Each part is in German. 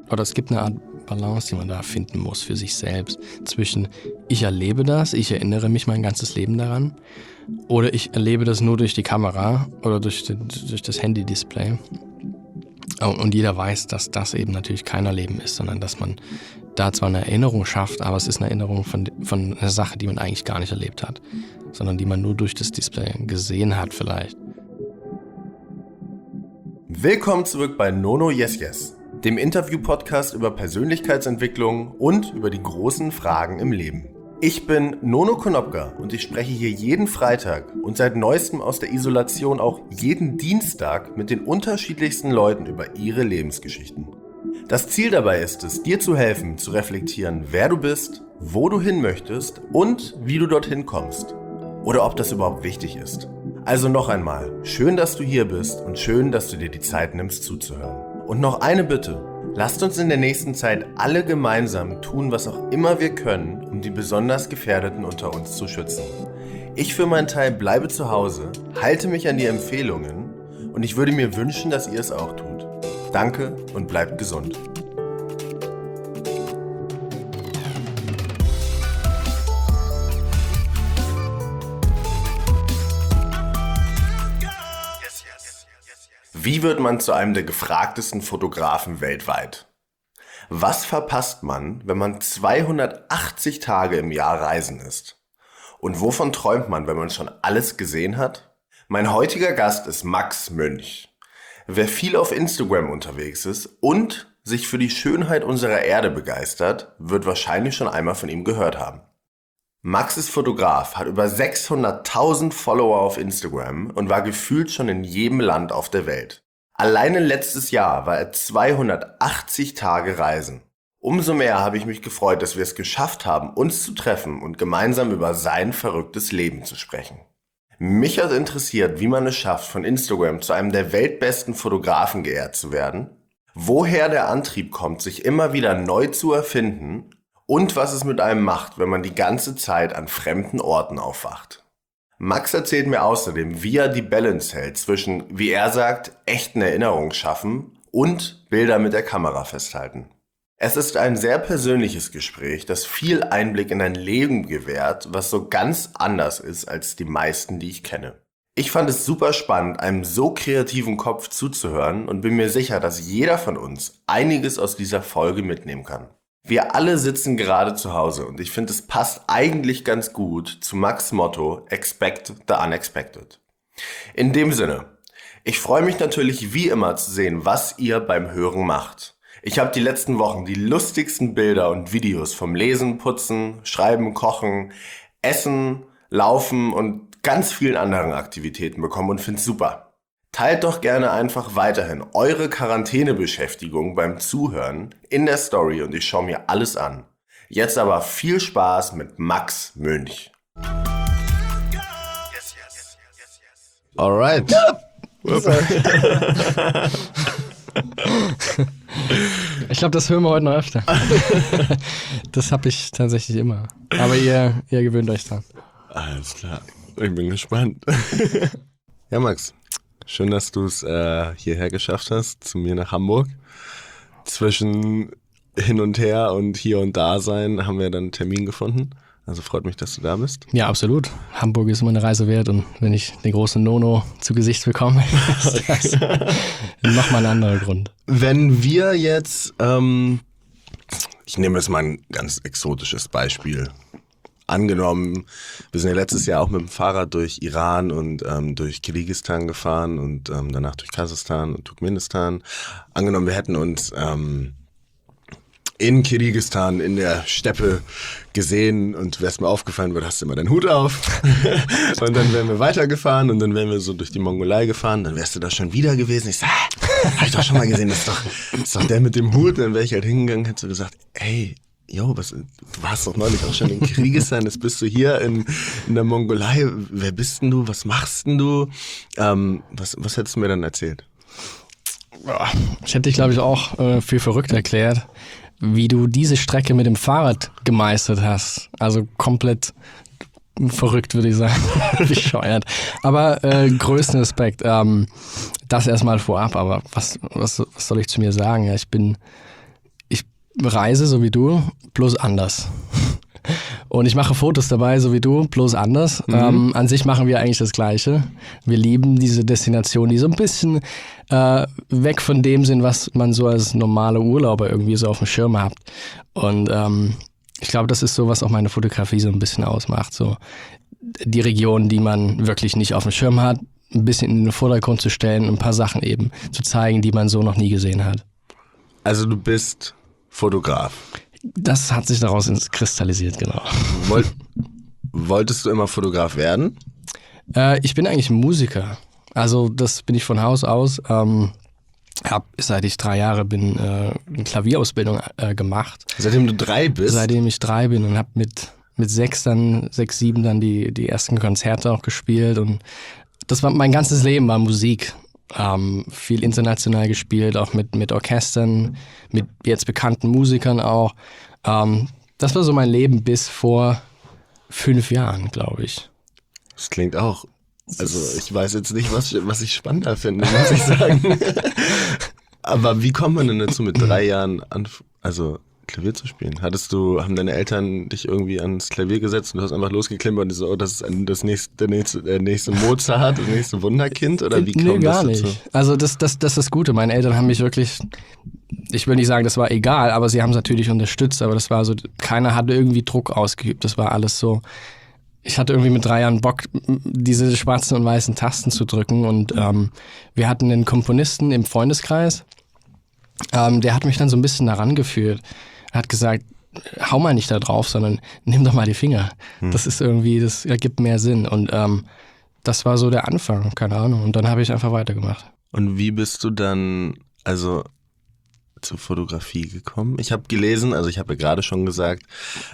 oder es gibt eine Art Balance, die man da finden muss für sich selbst. Zwischen ich erlebe das, ich erinnere mich mein ganzes Leben daran, oder ich erlebe das nur durch die Kamera oder durch das Handy-Display. Und jeder weiß, dass das eben natürlich kein Erleben ist, sondern dass man da zwar eine Erinnerung schafft, aber es ist eine Erinnerung von einer Sache, die man eigentlich gar nicht erlebt hat, sondern die man nur durch das Display gesehen hat vielleicht. Willkommen zurück bei Nono Yes Yes, dem Interview-Podcast über Persönlichkeitsentwicklung und über die großen Fragen im Leben. Ich bin Nono Konopka und ich spreche hier jeden Freitag und seit neuestem aus der Isolation auch jeden Dienstag mit den unterschiedlichsten Leuten über ihre Lebensgeschichten. Das Ziel dabei ist es, dir zu helfen, zu reflektieren, wer du bist, wo du hin möchtest und wie du dorthin kommst. Oder ob das überhaupt wichtig ist. Also noch einmal, schön, dass du hier bist und schön, dass du dir die Zeit nimmst zuzuhören. Und noch eine Bitte, lasst uns in der nächsten Zeit alle gemeinsam tun, was auch immer wir können, um die besonders Gefährdeten unter uns zu schützen. Ich für meinen Teil bleibe zu Hause, halte mich an die Empfehlungen und ich würde mir wünschen, dass ihr es auch tut. Danke und bleibt gesund. Wie wird man zu einem der gefragtesten Fotografen weltweit? Was verpasst man, wenn man 280 Tage im Jahr reisen ist? Und wovon träumt man, wenn man schon alles gesehen hat? Mein heutiger Gast ist Max Münch. Wer viel auf Instagram unterwegs ist und sich für die Schönheit unserer Erde begeistert, wird wahrscheinlich schon einmal von ihm gehört haben. Max ist Fotograf, hat über 600.000 Follower auf Instagram und war gefühlt schon in jedem Land auf der Welt. Alleine letztes Jahr war er 280 Tage reisen. Umso mehr habe ich mich gefreut, dass wir es geschafft haben, uns zu treffen und gemeinsam über sein verrücktes Leben zu sprechen. Mich hat interessiert, wie man es schafft, von Instagram zu einem der weltbesten Fotografen geehrt zu werden, woher der Antrieb kommt, sich immer wieder neu zu erfinden und was es mit einem macht, wenn man die ganze Zeit an fremden Orten aufwacht. Max erzählt mir außerdem, wie er die Balance hält zwischen, wie er sagt, echten Erinnerungen schaffen und Bilder mit der Kamera festhalten. Es ist ein sehr persönliches Gespräch, das viel Einblick in ein Leben gewährt, was so ganz anders ist als die meisten, die ich kenne. Ich fand es super spannend, einem so kreativen Kopf zuzuhören und bin mir sicher, dass jeder von uns einiges aus dieser Folge mitnehmen kann. Wir alle sitzen gerade zu Hause und ich finde, es passt eigentlich ganz gut zu Max' Motto Expect the Unexpected. In dem Sinne, ich freue mich natürlich wie immer zu sehen, was ihr beim Hören macht. Ich habe die letzten Wochen die lustigsten Bilder und Videos vom Lesen, Putzen, Schreiben, Kochen, Essen, Laufen und ganz vielen anderen Aktivitäten bekommen und finde es super. Teilt doch gerne einfach weiterhin eure Quarantänebeschäftigung beim Zuhören in der Story und ich schaue mir alles an. Jetzt aber viel Spaß mit Max Münch. Alright. Ich glaube, das hören wir heute noch öfter. Das habe ich tatsächlich immer. Aber ihr gewöhnt euch dran. Alles klar. Ich bin gespannt. Ja, Max. Schön, dass du es hierher geschafft hast, zu mir nach Hamburg. Zwischen hin und her und hier und da sein haben wir dann einen Termin gefunden. Also freut mich, dass du da bist. Ja, absolut. Hamburg ist immer eine Reise wert und wenn ich den großen Nono zu Gesicht bekomme, ist das nochmal ein anderer Grund. Wenn wir jetzt, ich nehme jetzt mal ein ganz exotisches Beispiel. Angenommen, wir sind ja letztes Jahr auch mit dem Fahrrad durch Iran und durch Kirgisistan gefahren und danach durch Kasachstan und Turkmenistan. Angenommen, wir hätten uns in Kirgisistan in der Steppe gesehen und wär's mir aufgefallen, hast du immer deinen Hut auf. Und dann wären wir weitergefahren und dann wären wir so durch die Mongolei gefahren, dann wärst du da schon wieder gewesen. Ich sag, hab ich doch schon mal gesehen, das ist doch der mit dem Hut. Dann wäre ich halt hingegangen, hättest du gesagt, hey, du warst doch neulich auch schon in Kirgisistan, jetzt bist du hier in der Mongolei. Wer bist denn du? Was machst denn du? Was hättest du mir dann erzählt? Ich hätte dich, glaube ich, auch für verrückt erklärt, wie du diese Strecke mit dem Fahrrad gemeistert hast. Also komplett verrückt, würde ich sagen. Bescheuert. Aber größten Respekt. Das erstmal vorab. Aber was soll ich zu mir sagen? Ja, ich bin reise, so wie du, bloß anders. Und ich mache Fotos dabei, so wie du, bloß anders. An sich machen wir eigentlich das Gleiche. Wir lieben diese Destination, die so ein bisschen weg von dem sind, was man so als normale Urlauber irgendwie so auf dem Schirm hat. Und ich glaube, das ist so, was auch meine Fotografie so ein bisschen ausmacht. So die Region, die man wirklich nicht auf dem Schirm hat, ein bisschen in den Vordergrund zu stellen und ein paar Sachen eben zu zeigen, die man so noch nie gesehen hat. Also du bist Fotograf. Das hat sich daraus kristallisiert, genau. Wolltest du immer Fotograf werden? Ich bin eigentlich Musiker. Also das bin ich von Haus aus. Hab seit ich 3 Jahre bin eine Klavierausbildung gemacht. Seitdem du 3 bist? Seitdem ich 3 bin und habe mit 6, 7 dann die ersten Konzerte auch gespielt. Und das war mein ganzes Leben war Musik. Viel international gespielt, auch mit Orchestern, mit jetzt bekannten Musikern auch. Das war so mein Leben bis vor 5 Jahren, glaube ich. Das klingt auch. Also ich weiß jetzt nicht, was ich spannender finde, muss ich sagen. Aber wie kommt man denn dazu, mit 3 Jahren Klavier zu spielen? Haben deine Eltern dich irgendwie ans Klavier gesetzt und du hast einfach losgeklimpert und so, oh, das ist der nächste Mozart, das nächste Wunderkind? Oder wie kommt das dazu? Nee, gar nicht. Also das ist das Gute. Meine Eltern haben mich wirklich, ich will nicht sagen, das war egal, aber sie haben es natürlich unterstützt, aber das war so, keiner hatte irgendwie Druck ausgeübt. Das war alles so, ich hatte irgendwie mit 3 Jahren Bock, diese schwarzen und weißen Tasten zu drücken und wir hatten einen Komponisten im Freundeskreis, der hat mich dann so ein bisschen daran geführt. Er hat gesagt, hau mal nicht da drauf, sondern nimm doch mal die Finger. Das ist irgendwie, das ergibt mehr Sinn. Und das war so der Anfang, keine Ahnung. Und dann habe ich einfach weitergemacht. Und wie bist du dann zur Fotografie gekommen? Ich habe gelesen, also ich habe ja gerade schon gesagt,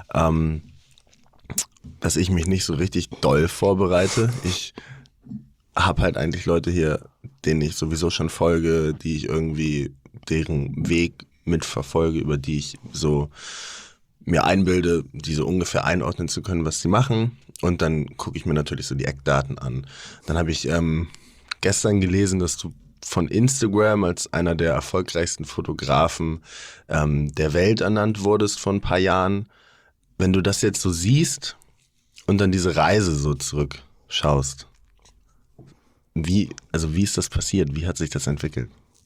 dass ich mich nicht so richtig doll vorbereite. Ich habe halt eigentlich Leute hier, denen ich sowieso schon folge, die ich irgendwie deren Weg mitverfolge, über die ich so mir einbilde, die so ungefähr einordnen zu können, was sie machen. Und dann gucke ich mir natürlich so die Eckdaten an. Dann habe ich gestern gelesen, dass du von Instagram als einer der erfolgreichsten Fotografen der Welt ernannt wurdest vor ein paar Jahren. Wenn du das jetzt so siehst und dann diese Reise so zurückschaust, wie ist das passiert? Wie hat sich das entwickelt?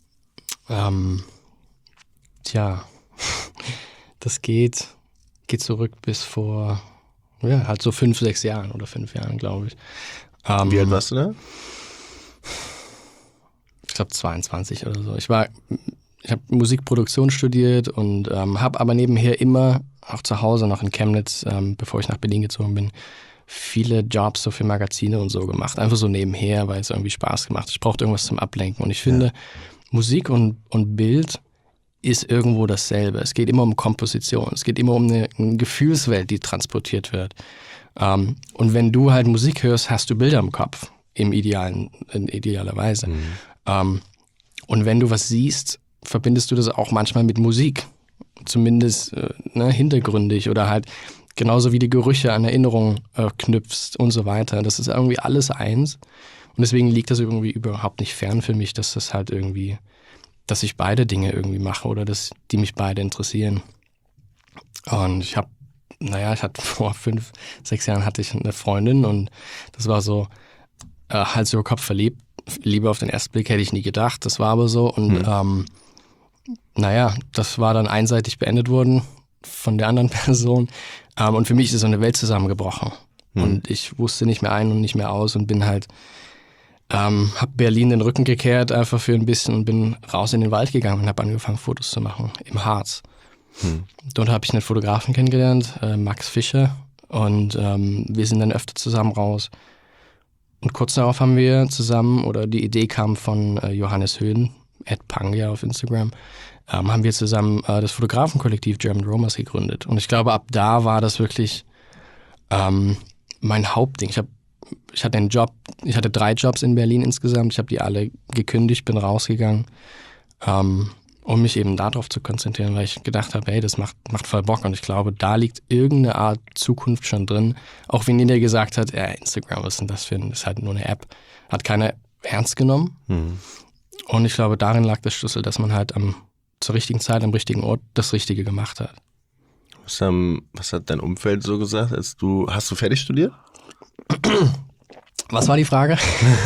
Das geht zurück bis vor, halt so 5, 6 Jahren oder 5 Jahren, glaube ich. Wie alt warst du da? Ich glaube 22 oder so. Ich habe Musikproduktion studiert und habe aber nebenher immer, auch zu Hause noch in Chemnitz, bevor ich nach Berlin gezogen bin, viele Jobs so für Magazine und so gemacht. Einfach so nebenher, weil es irgendwie Spaß gemacht hat. Ich brauchte irgendwas zum Ablenken. Und ich finde, Musik und Bild ist irgendwo dasselbe. Es geht immer um Komposition. Es geht immer um eine Gefühlswelt, die transportiert wird. Und wenn du halt Musik hörst, hast du Bilder im Kopf. Idealerweise. Und wenn du was siehst, verbindest du das auch manchmal mit Musik. Zumindest hintergründig oder halt genauso wie die Gerüche an Erinnerungen knüpfst und so weiter. Das ist irgendwie alles eins. Und deswegen liegt das irgendwie überhaupt nicht fern für mich, dass das halt irgendwie, dass ich beide Dinge irgendwie mache oder dass die mich beide interessieren. Und ich hatte vor 5, 6 Jahren hatte ich eine Freundin und das war so Hals über Kopf verliebt. Liebe auf den ersten Blick hätte ich nie gedacht, das war aber so. Und das war dann einseitig beendet worden von der anderen Person. Und für mich ist so eine Welt zusammengebrochen. Und ich wusste nicht mehr ein und nicht mehr aus und bin halt, habe Berlin den Rücken gekehrt einfach für ein bisschen und bin raus in den Wald gegangen und habe angefangen Fotos zu machen im Harz. Dort habe ich einen Fotografen kennengelernt, Max Fischer, und wir sind dann öfter zusammen raus. Und kurz darauf haben wir zusammen, oder die Idee kam von Johannes Höhn, @Pangea auf Instagram, haben wir zusammen das Fotografenkollektiv German Romas gegründet. Und ich glaube, ab da war das wirklich mein Hauptding. Ich hatte einen Job, ich hatte 3 Jobs in Berlin insgesamt. Ich habe die alle gekündigt, bin rausgegangen, um mich eben darauf zu konzentrieren, weil ich gedacht habe, hey, das macht voll Bock. Und ich glaube, da liegt irgendeine Art Zukunft schon drin. Auch wenn jeder gesagt hat, Instagram, was ist denn das für ein, das ist halt nur eine App. Hat keiner ernst genommen. Und ich glaube, darin lag der Schlüssel, dass man halt am zur richtigen Zeit am richtigen Ort das Richtige gemacht hat. Was hat dein Umfeld so gesagt, hast du fertig studiert? Was war die Frage?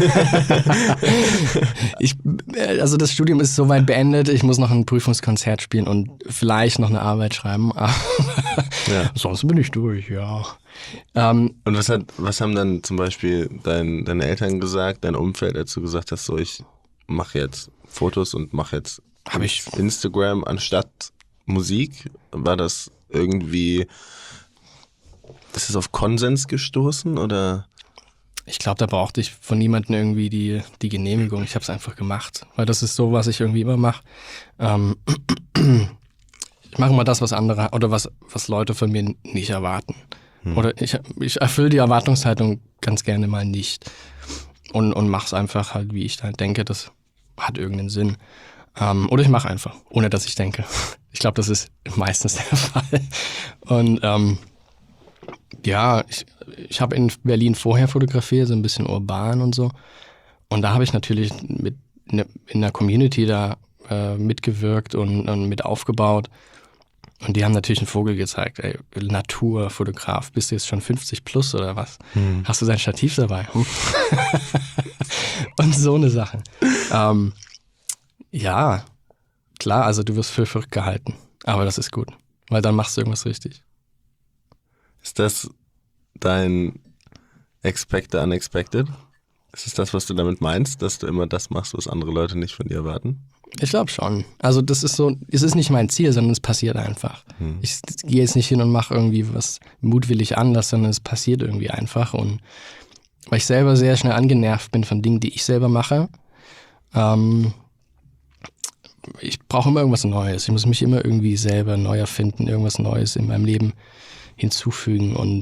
Also das Studium ist soweit beendet, ich muss noch ein Prüfungskonzert spielen und vielleicht noch eine Arbeit schreiben. Aber sonst bin ich durch, ja. Und was haben dann zum Beispiel deine Eltern gesagt, dein Umfeld, als du gesagt hast, so ich mache jetzt Fotos und mache jetzt Instagram anstatt Musik? War das irgendwie, ist es auf Konsens gestoßen oder? Ich glaube, da brauchte ich von niemandem irgendwie die Genehmigung. Ich habe es einfach gemacht, weil das ist so, was ich irgendwie immer mache. Ich mache immer das, was andere oder was Leute von mir nicht erwarten. Oder ich erfülle die Erwartungshaltung ganz gerne mal nicht und mache es einfach halt, wie ich halt denke, das hat irgendeinen Sinn. Oder ich mache einfach, ohne dass ich denke. Ich glaube, das ist meistens der Fall. Und ich habe in Berlin vorher fotografiert, so ein bisschen urban und so. Und da habe ich natürlich in der Community da mitgewirkt und mit aufgebaut. Und die haben natürlich einen Vogel gezeigt, ey, Naturfotograf, bist du jetzt schon 50 plus oder was? Hast du dein Stativ dabei? Und so eine Sache. Ja, klar, also du wirst für verrückt gehalten, aber das ist gut, weil dann machst du irgendwas richtig. Ist das dein Expect the Unexpected? Ist es das, was du damit meinst, dass du immer das machst, was andere Leute nicht von dir erwarten? Ich glaube schon. Also das ist so, es ist nicht mein Ziel, sondern es passiert einfach. Ich gehe jetzt nicht hin und mache irgendwie was mutwillig anders, sondern es passiert irgendwie einfach. Und weil ich selber sehr schnell angenervt bin von Dingen, die ich selber mache, ich brauche immer irgendwas Neues. Ich muss mich immer irgendwie selber neu erfinden, irgendwas Neues in meinem Leben hinzufügen. Und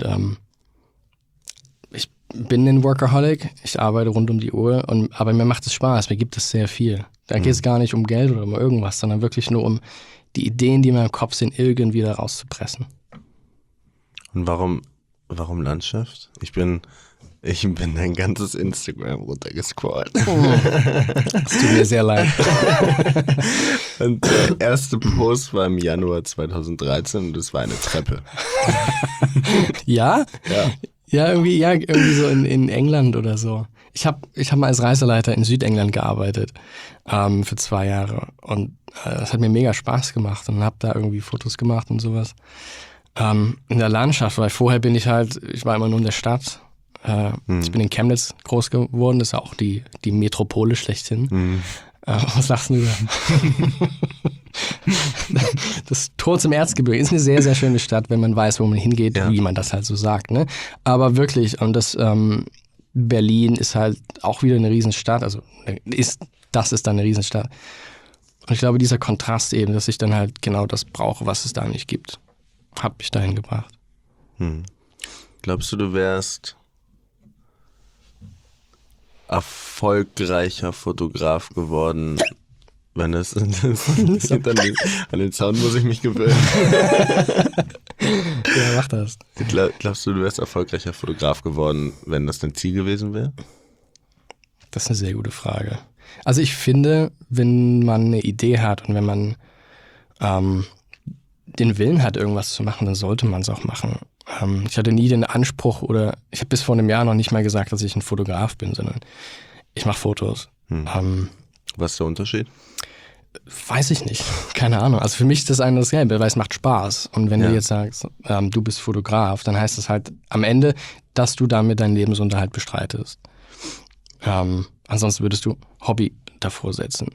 ich bin ein Workaholic, ich arbeite rund um die Uhr, aber mir macht es Spaß, mir gibt es sehr viel. Da geht es gar nicht um Geld oder um irgendwas, sondern wirklich nur um die Ideen, die in meinem Kopf sind, irgendwie da rauszupressen. Und warum Landschaft? Ich bin dein ganzes Instagram runtergescrollt. Das tut mir sehr leid. Und der erste Post war im Januar 2013 und das war eine Treppe. Ja? Ja. Ja, irgendwie so in England oder so. Ich hab mal als Reiseleiter in Südengland gearbeitet für 2 Jahre und das hat mir mega Spaß gemacht und habe da irgendwie Fotos gemacht und sowas. In der Landschaft, weil vorher ich war immer nur in der Stadt. Ich bin in Chemnitz groß geworden, das ist ja auch die Metropole schlechthin. Was lachst du da? Das Tor zum Erzgebirge ist eine sehr, sehr schöne Stadt, wenn man weiß, wo man hingeht, wie man das halt so sagt. Ne? Aber wirklich, und Berlin ist halt auch wieder eine Riesenstadt, also das ist dann eine Riesenstadt. Und ich glaube, dieser Kontrast eben, dass ich dann halt genau das brauche, was es da nicht gibt, hat mich dahin gebracht. Glaubst du wärst erfolgreicher Fotograf geworden, wenn es an den Sound muss ich mich gewöhnen. Ja, mach das. Glaubst du wärst erfolgreicher Fotograf geworden, wenn das dein Ziel gewesen wäre? Das ist eine sehr gute Frage. Also ich finde, wenn man eine Idee hat und wenn man den Willen hat, irgendwas zu machen, dann sollte man es auch machen. Ich hatte nie den Anspruch ich habe bis vor einem Jahr noch nicht mal gesagt, dass ich ein Fotograf bin, sondern ich mache Fotos. Was ist der Unterschied? Weiß ich nicht. Keine Ahnung. Also für mich ist das eine dasselbe, weil es macht Spaß. Und wenn du jetzt sagst, du bist Fotograf, dann heißt das halt am Ende, dass du damit deinen Lebensunterhalt bestreitest. Ansonsten würdest du Hobby davor setzen.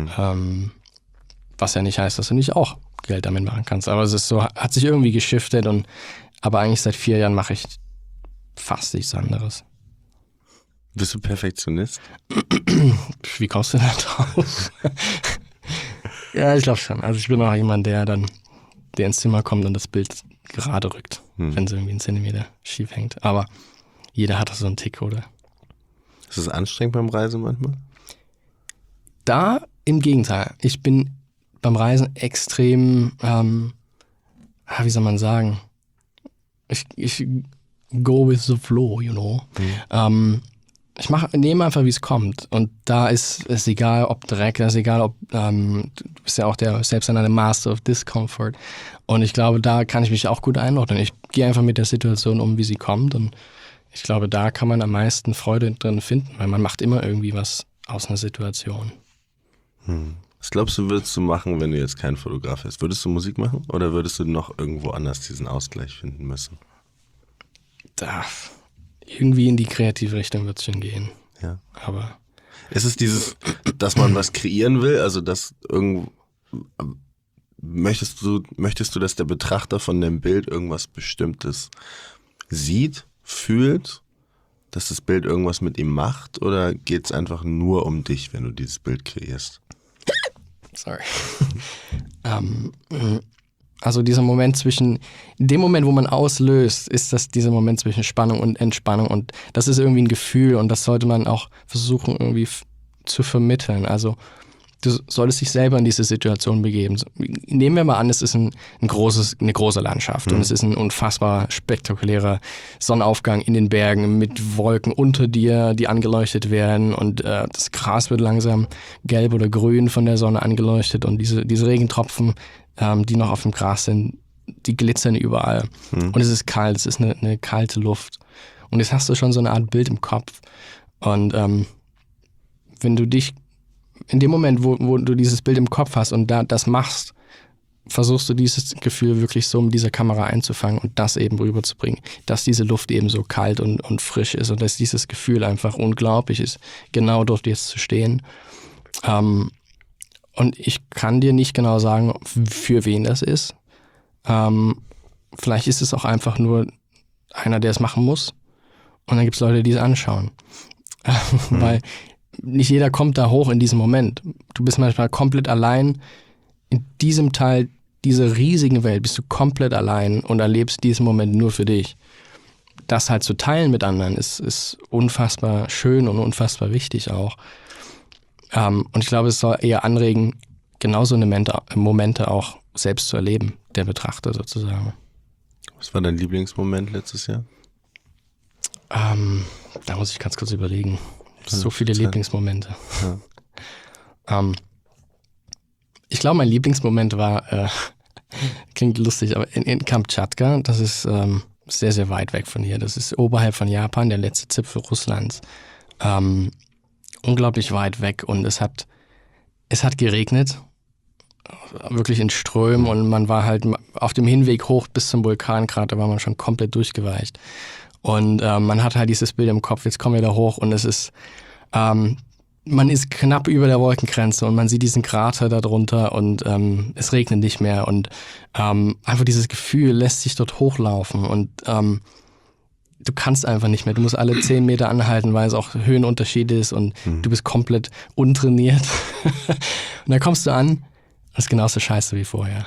Was ja nicht heißt, dass du nicht auch Geld damit machen kannst. Aber es ist so, hat sich irgendwie geschiftet aber eigentlich seit 4 Jahren mache ich fast nichts anderes. Bist du Perfektionist? Wie kommst du da drauf? Ja, ich glaube schon. Also ich bin auch jemand, der ins Zimmer kommt und das Bild gerade rückt, wenn es irgendwie 1 Zentimeter schief hängt. Aber jeder hat so einen Tick, oder? Ist es anstrengend beim Reisen manchmal? Da im Gegenteil. Ich bin beim Reisen extrem, wie soll man sagen, ich go with the flow, you know. nehme einfach, wie es kommt. Und da ist es egal, ob Dreck, da ist egal, ob, du bist ja auch der selbsternannte Master of Discomfort. Und ich glaube, da kann ich mich auch gut einordnen. Ich gehe einfach mit der Situation um, wie sie kommt. Und ich glaube, da kann man am meisten Freude drin finden, weil man macht immer irgendwie was aus einer Situation. Was glaubst du, würdest du machen, wenn du jetzt kein Fotograf wärst? Würdest du Musik machen oder würdest du noch irgendwo anders diesen Ausgleich finden müssen? Da, irgendwie in die kreative Richtung wird es schon gehen. Ja. Aber ist es dieses, dass man was kreieren will? Also, dass möchtest du, dass der Betrachter von dem Bild irgendwas Bestimmtes sieht, fühlt, dass das Bild irgendwas mit ihm macht? Oder geht es einfach nur um dich, wenn du dieses Bild kreierst? Sorry. Also dieser Moment in dem Moment, wo man auslöst, ist das dieser Moment zwischen Spannung und Entspannung und das ist irgendwie ein Gefühl und das sollte man auch versuchen irgendwie zu vermitteln. Also du solltest dich selber in diese Situation begeben. Nehmen wir mal an, es ist eine große Landschaft und es ist ein unfassbar spektakulärer Sonnenaufgang in den Bergen mit Wolken unter dir, die angeleuchtet werden und das Gras wird langsam gelb oder grün von der Sonne angeleuchtet und diese Regentropfen, die noch auf dem Gras sind, die glitzern überall. Und es ist kalt, es ist eine kalte Luft. Und jetzt hast du schon so eine Art Bild im Kopf. Und wenn du dich in dem Moment, wo du dieses Bild im Kopf hast und das machst, versuchst du dieses Gefühl wirklich so mit dieser Kamera einzufangen und das eben rüberzubringen, dass diese Luft eben so kalt und frisch ist und dass dieses Gefühl einfach unglaublich ist, genau dort jetzt zu stehen. Und ich kann dir nicht genau sagen, für wen das ist. Vielleicht ist es auch einfach nur einer, der es machen muss. Und dann gibt es Leute, die es anschauen. Weil nicht jeder kommt da hoch in diesem Moment. Du bist manchmal komplett allein. In diesem Teil dieser riesigen Welt bist du komplett allein und erlebst diesen Moment nur für dich. Das halt zu teilen mit anderen ist unfassbar schön und unfassbar wichtig auch. Und ich glaube, es soll eher anregen, genauso eine Momente auch selbst zu erleben, der Betrachter sozusagen. Was war dein Lieblingsmoment letztes Jahr? Da muss ich ganz kurz überlegen. So viele Lieblingsmomente. Ja. Ich glaube, mein Lieblingsmoment war, klingt lustig, aber in Kamtschatka, das ist sehr, sehr weit weg von hier. Das ist oberhalb von Japan, der letzte Zipfel Russlands. Unglaublich weit weg und es hat geregnet, wirklich in Strömen und man war halt auf dem Hinweg hoch bis zum Vulkankrater, war man schon komplett durchgeweicht. Und man hat halt dieses Bild im Kopf, jetzt kommen wir da hoch und es ist, man ist knapp über der Wolkengrenze und man sieht diesen Krater da drunter und es regnet nicht mehr und einfach dieses Gefühl lässt sich dort hochlaufen und du kannst einfach nicht mehr. Du musst alle 10 Meter anhalten, weil es auch Höhenunterschied ist und du bist komplett untrainiert. Und dann kommst du an, das ist genauso scheiße wie vorher.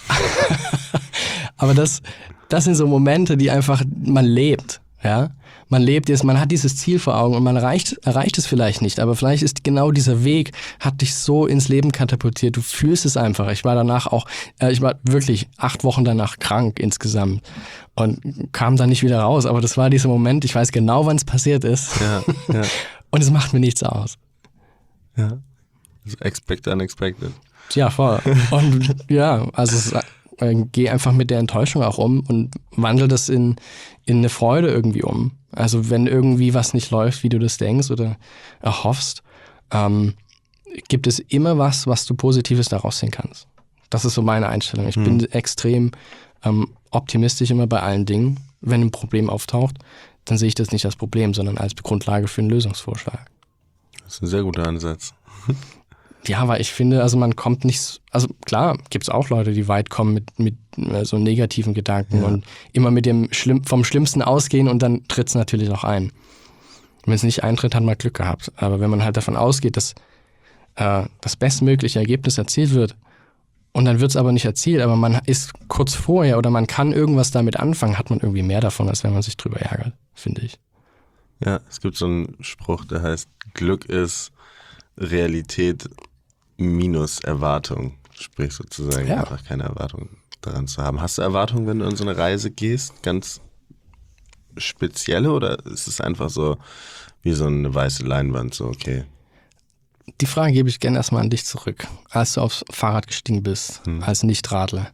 Aber das sind so Momente, die einfach, man lebt, ja. Man lebt jetzt, man hat dieses Ziel vor Augen und man erreicht es vielleicht nicht, aber vielleicht ist genau dieser Weg, hat dich so ins Leben katapultiert, du fühlst es einfach. Ich war danach auch, ich war wirklich 8 Wochen danach krank insgesamt und kam dann nicht wieder raus, aber das war dieser Moment, ich weiß genau, wann es passiert ist. Ja, ja. Und es macht mir nichts aus. Ja, expect unexpected. Ja, voll. Und ja, also geh einfach mit der Enttäuschung auch um und wandel das in eine Freude irgendwie um. Also wenn irgendwie was nicht läuft, wie du das denkst oder erhoffst, gibt es immer was du Positives daraus sehen kannst. Das ist so meine Einstellung. Ich bin extrem optimistisch immer bei allen Dingen. Wenn ein Problem auftaucht, dann sehe ich das nicht als Problem, sondern als Grundlage für einen Lösungsvorschlag. Das ist ein sehr guter Ansatz. Ja, weil ich finde, also man kommt nicht, also klar, gibt es auch Leute, die weit kommen mit so negativen Gedanken und immer mit dem vom Schlimmsten ausgehen und dann tritt es natürlich auch ein. Wenn es nicht eintritt, hat man Glück gehabt. Aber wenn man halt davon ausgeht, dass das bestmögliche Ergebnis erzielt wird und dann wird es aber nicht erzielt, aber man ist kurz vorher oder man kann irgendwas damit anfangen, hat man irgendwie mehr davon, als wenn man sich drüber ärgert, finde ich. Ja, es gibt so einen Spruch, der heißt, Glück ist Realität minus Erwartung, sprich sozusagen einfach keine Erwartung daran zu haben. Hast du Erwartungen, wenn du in so eine Reise gehst? Ganz spezielle oder ist es einfach so wie so eine weiße Leinwand, so okay? Die Frage gebe ich gerne erstmal an dich zurück. Als du aufs Fahrrad gestiegen bist, als Nichtradler,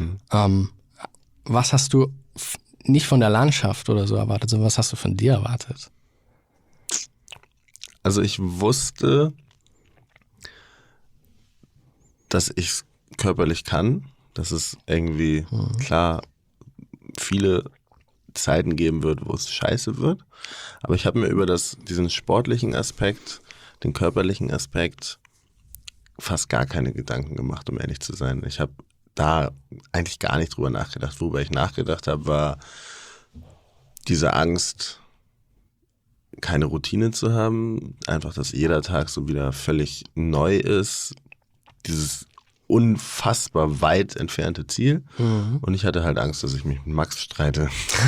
was hast du nicht von der Landschaft oder so erwartet, sondern was hast du von dir erwartet? Also ich wusste, dass ich es körperlich kann, dass es irgendwie, klar, viele Zeiten geben wird, wo es scheiße wird. Aber ich habe mir über diesen sportlichen Aspekt, den körperlichen Aspekt fast gar keine Gedanken gemacht, um ehrlich zu sein. Ich habe da eigentlich gar nicht drüber nachgedacht. Worüber ich nachgedacht habe, war diese Angst, keine Routine zu haben. Einfach, dass jeder Tag so wieder völlig neu ist. Dieses unfassbar weit entfernte Ziel. Und ich hatte halt Angst, dass ich mich mit Max streite.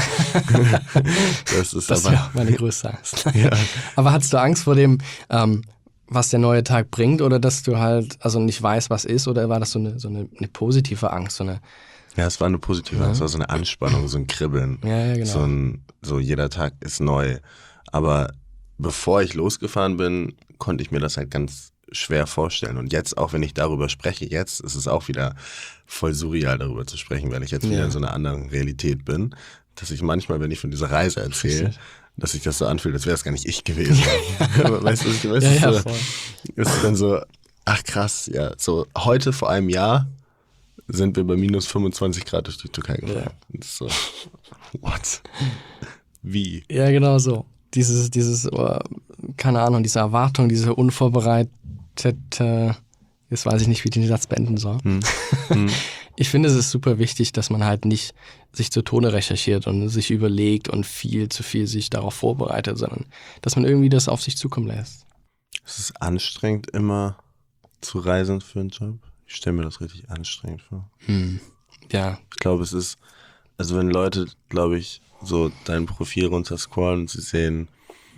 Das ist ja meine größte Angst. Ja. Aber hattest du Angst vor dem, was der neue Tag bringt, oder dass du halt also nicht weißt, was ist, oder war das so eine positive Angst? Ja, es war eine positive Angst, es war so eine Anspannung, so ein Kribbeln. Ja, genau. So jeder Tag ist neu. Aber bevor ich losgefahren bin, konnte ich mir das halt ganz schwer vorstellen. Und jetzt, auch wenn ich darüber spreche, jetzt ist es auch wieder voll surreal, darüber zu sprechen, weil ich jetzt wieder in so einer anderen Realität bin, dass ich manchmal, wenn ich von dieser Reise erzähle, dass sich das so anfühlt, als wäre es gar nicht ich gewesen. Weißt du, ist dann so, ach krass, ja, so heute vor einem Jahr sind wir bei minus 25 Grad durch die Türkei gefahren. Ja. Und so, what? Wie? Ja, genau so. Dieses, keine Ahnung, diese Erwartung, diese unvorbereitete, jetzt weiß ich nicht, wie ich den Satz beenden soll. Ich finde, es ist super wichtig, dass man halt nicht sich zu Tode recherchiert und sich überlegt und viel zu viel sich darauf vorbereitet, sondern dass man irgendwie das auf sich zukommen lässt. Es ist anstrengend, immer zu reisen für einen Job. Ich stelle mir das richtig anstrengend vor. Ja. Ich glaube, es ist, also wenn Leute, glaube ich, so dein Profil runterscrollen und sie sehen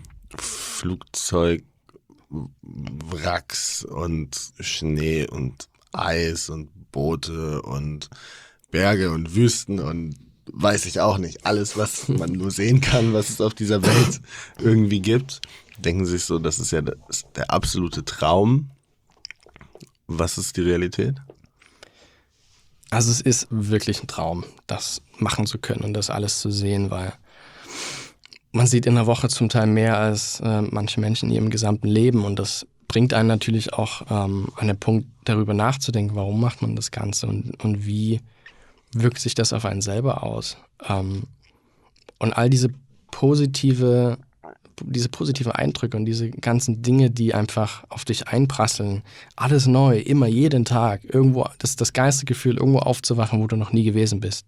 Flugzeugwracks und Schnee und Eis und Boote und Berge und Wüsten und weiß ich auch nicht, alles, was man nur sehen kann, was es auf dieser Welt irgendwie gibt, denken sich so, das ist ja der absolute Traum. Was ist die Realität? Also es ist wirklich ein Traum, das machen zu können und das alles zu sehen, weil man sieht in der Woche zum Teil mehr als manche Menschen in ihrem gesamten Leben, und das bringt einen natürlich auch an den Punkt, darüber nachzudenken, warum macht man das Ganze und wie wirkt sich das auf einen selber aus. Und all diese positiven Eindrücke und diese ganzen Dinge, die einfach auf dich einprasseln, alles neu, immer, jeden Tag, irgendwo, das Geistergefühl, irgendwo aufzuwachen, wo du noch nie gewesen bist.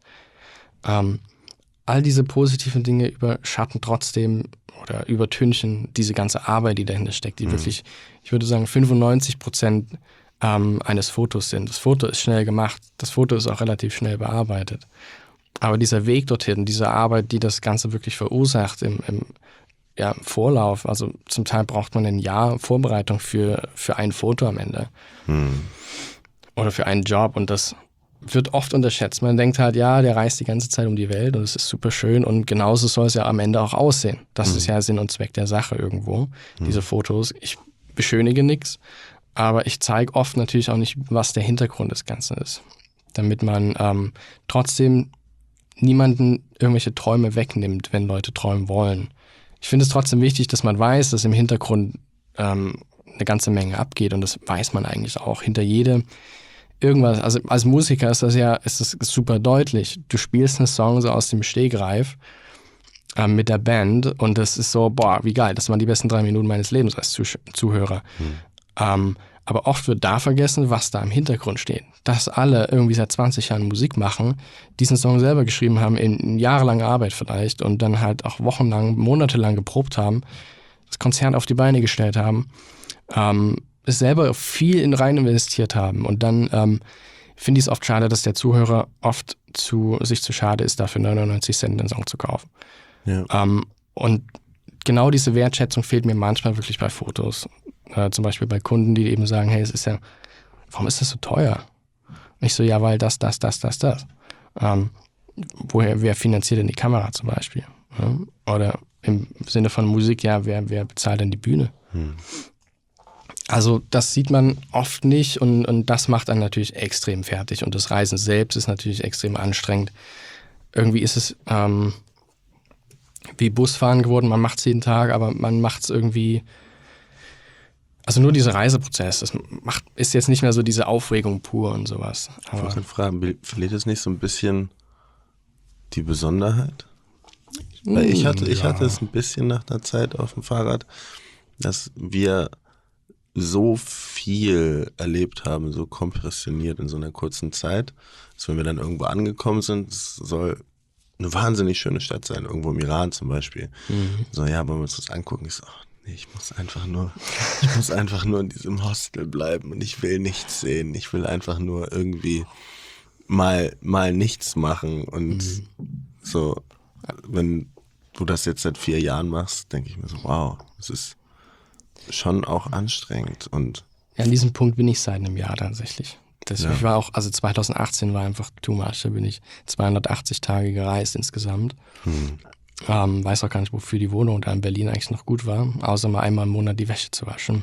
All diese positiven Dinge überschatten trotzdem oder übertünchen diese ganze Arbeit, die dahinter steckt, die wirklich, ich würde sagen, 95% eines Fotos sind. Das Foto ist schnell gemacht, das Foto ist auch relativ schnell bearbeitet. Aber dieser Weg dorthin, diese Arbeit, die das Ganze wirklich verursacht im Vorlauf, also zum Teil braucht man ein Jahr Vorbereitung für ein Foto am Ende. Oder für einen Job, und das wird oft unterschätzt. Man denkt halt, ja, der reist die ganze Zeit um die Welt und es ist super schön, und genauso soll es ja am Ende auch aussehen. Das ist ja Sinn und Zweck der Sache irgendwo, diese Fotos. Ich beschönige nichts, aber ich zeige oft natürlich auch nicht, was der Hintergrund des Ganzen ist. Damit man trotzdem niemanden irgendwelche Träume wegnimmt, wenn Leute träumen wollen. Ich finde es trotzdem wichtig, dass man weiß, dass im Hintergrund eine ganze Menge abgeht, und das weiß man eigentlich auch. Hinter jedem irgendwas, also als Musiker ist das super deutlich. Du spielst einen Song so aus dem Stegreif mit der Band, und das ist so, boah, wie geil, das waren die besten 3 Minuten meines Lebens als Zuhörer. Aber oft wird da vergessen, was da im Hintergrund steht. Dass alle irgendwie seit 20 Jahren Musik machen, diesen Song selber geschrieben haben, in jahrelanger Arbeit vielleicht, und dann halt auch wochenlang, monatelang geprobt haben, das Konzert auf die Beine gestellt haben, es selber viel in rein investiert haben. Und dann finde ich es oft schade, dass der Zuhörer oft sich zu schade ist, dafür 99 Cent den Song zu kaufen. Ja. Und genau diese Wertschätzung fehlt mir manchmal wirklich bei Fotos. Zum Beispiel bei Kunden, die eben sagen, hey, warum ist das so teuer? Und ich so, ja, weil das. Wer finanziert denn die Kamera zum Beispiel? Ja? Oder im Sinne von Musik, ja, wer bezahlt denn die Bühne? Also das sieht man oft nicht und das macht einen natürlich extrem fertig. Und das Reisen selbst ist natürlich extrem anstrengend. Irgendwie ist es wie Busfahren geworden, man macht es jeden Tag, aber man macht es irgendwie, also nur dieser Reiseprozess, ist jetzt nicht mehr so diese Aufregung pur und sowas. Ich wollte gerade fragen, verliert es nicht so ein bisschen die Besonderheit? Weil ich hatte es ein bisschen nach einer Zeit auf dem Fahrrad, dass wir so viel erlebt haben, so kompressioniert in so einer kurzen Zeit, dass wenn wir dann irgendwo angekommen sind, es soll eine wahnsinnig schöne Stadt sein, irgendwo im Iran zum Beispiel. So, ja, wollen wir uns das angucken? Ich so, ach, nee, ich muss einfach nur in diesem Hostel bleiben und ich will nichts sehen. Ich will einfach nur irgendwie mal nichts machen und so, wenn du das jetzt seit 4 Jahren machst, denke ich mir so, wow, das ist schon auch anstrengend. Und ja, an diesem Punkt bin ich seit einem Jahr tatsächlich. Ich war auch, also 2018 war einfach too much, da bin ich 280 Tage gereist insgesamt. Weiß auch gar nicht, wofür die Wohnung da in Berlin eigentlich noch gut war, außer mal einmal im Monat die Wäsche zu waschen.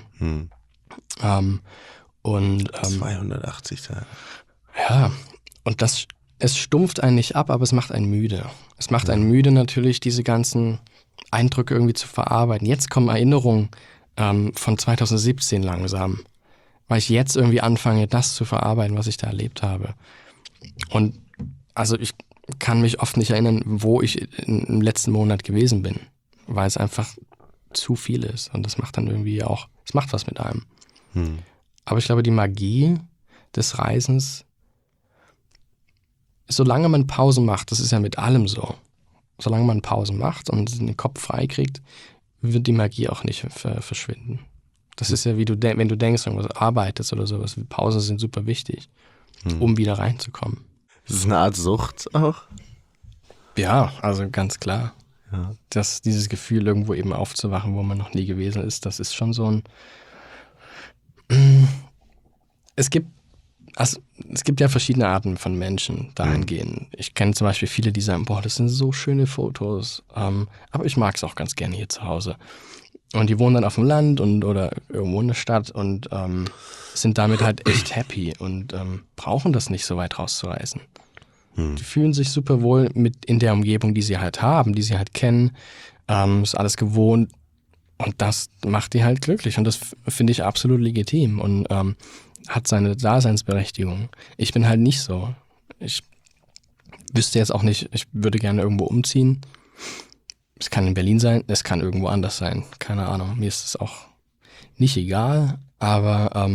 280 Tage. Ja, und es stumpft einen nicht ab, aber es macht einen müde. Es macht einen müde natürlich, diese ganzen Eindrücke irgendwie zu verarbeiten. Jetzt kommen Erinnerungen von 2017 langsam, weil ich jetzt irgendwie anfange, das zu verarbeiten, was ich da erlebt habe. Und also ich kann mich oft nicht erinnern, wo ich im letzten Monat gewesen bin, weil es einfach zu viel ist. Und das macht dann irgendwie auch, es macht was mit einem. Aber ich glaube, die Magie des Reisens, solange man Pausen macht, das ist ja mit allem so, solange man Pausen macht und den Kopf frei kriegt, wird die Magie auch nicht verschwinden. Das ist ja wie wenn du denkst, irgendwas arbeitest oder sowas, Pausen sind super wichtig, um wieder reinzukommen. Ist es eine Art Sucht auch? Ja, also ganz klar. Ja. Dieses Gefühl, irgendwo eben aufzuwachen, wo man noch nie gewesen ist, das ist schon so ein... Es gibt ja verschiedene Arten von Menschen dahingehend. Ich kenne zum Beispiel viele, die sagen, boah, das sind so schöne Fotos, aber ich mag es auch ganz gerne hier zu Hause. Und die wohnen dann auf dem Land oder irgendwo in der Stadt und sind damit halt echt happy und brauchen das nicht, so weit rauszureisen. Die fühlen sich super wohl in der Umgebung, die sie halt haben, die sie halt kennen, ist alles gewohnt und das macht die halt glücklich und das finde ich absolut legitim und hat seine Daseinsberechtigung. Ich bin halt nicht so. Ich wüsste jetzt auch nicht, ich würde gerne irgendwo umziehen. Es kann in Berlin sein, es kann irgendwo anders sein. Keine Ahnung. Mir ist es auch nicht egal, aber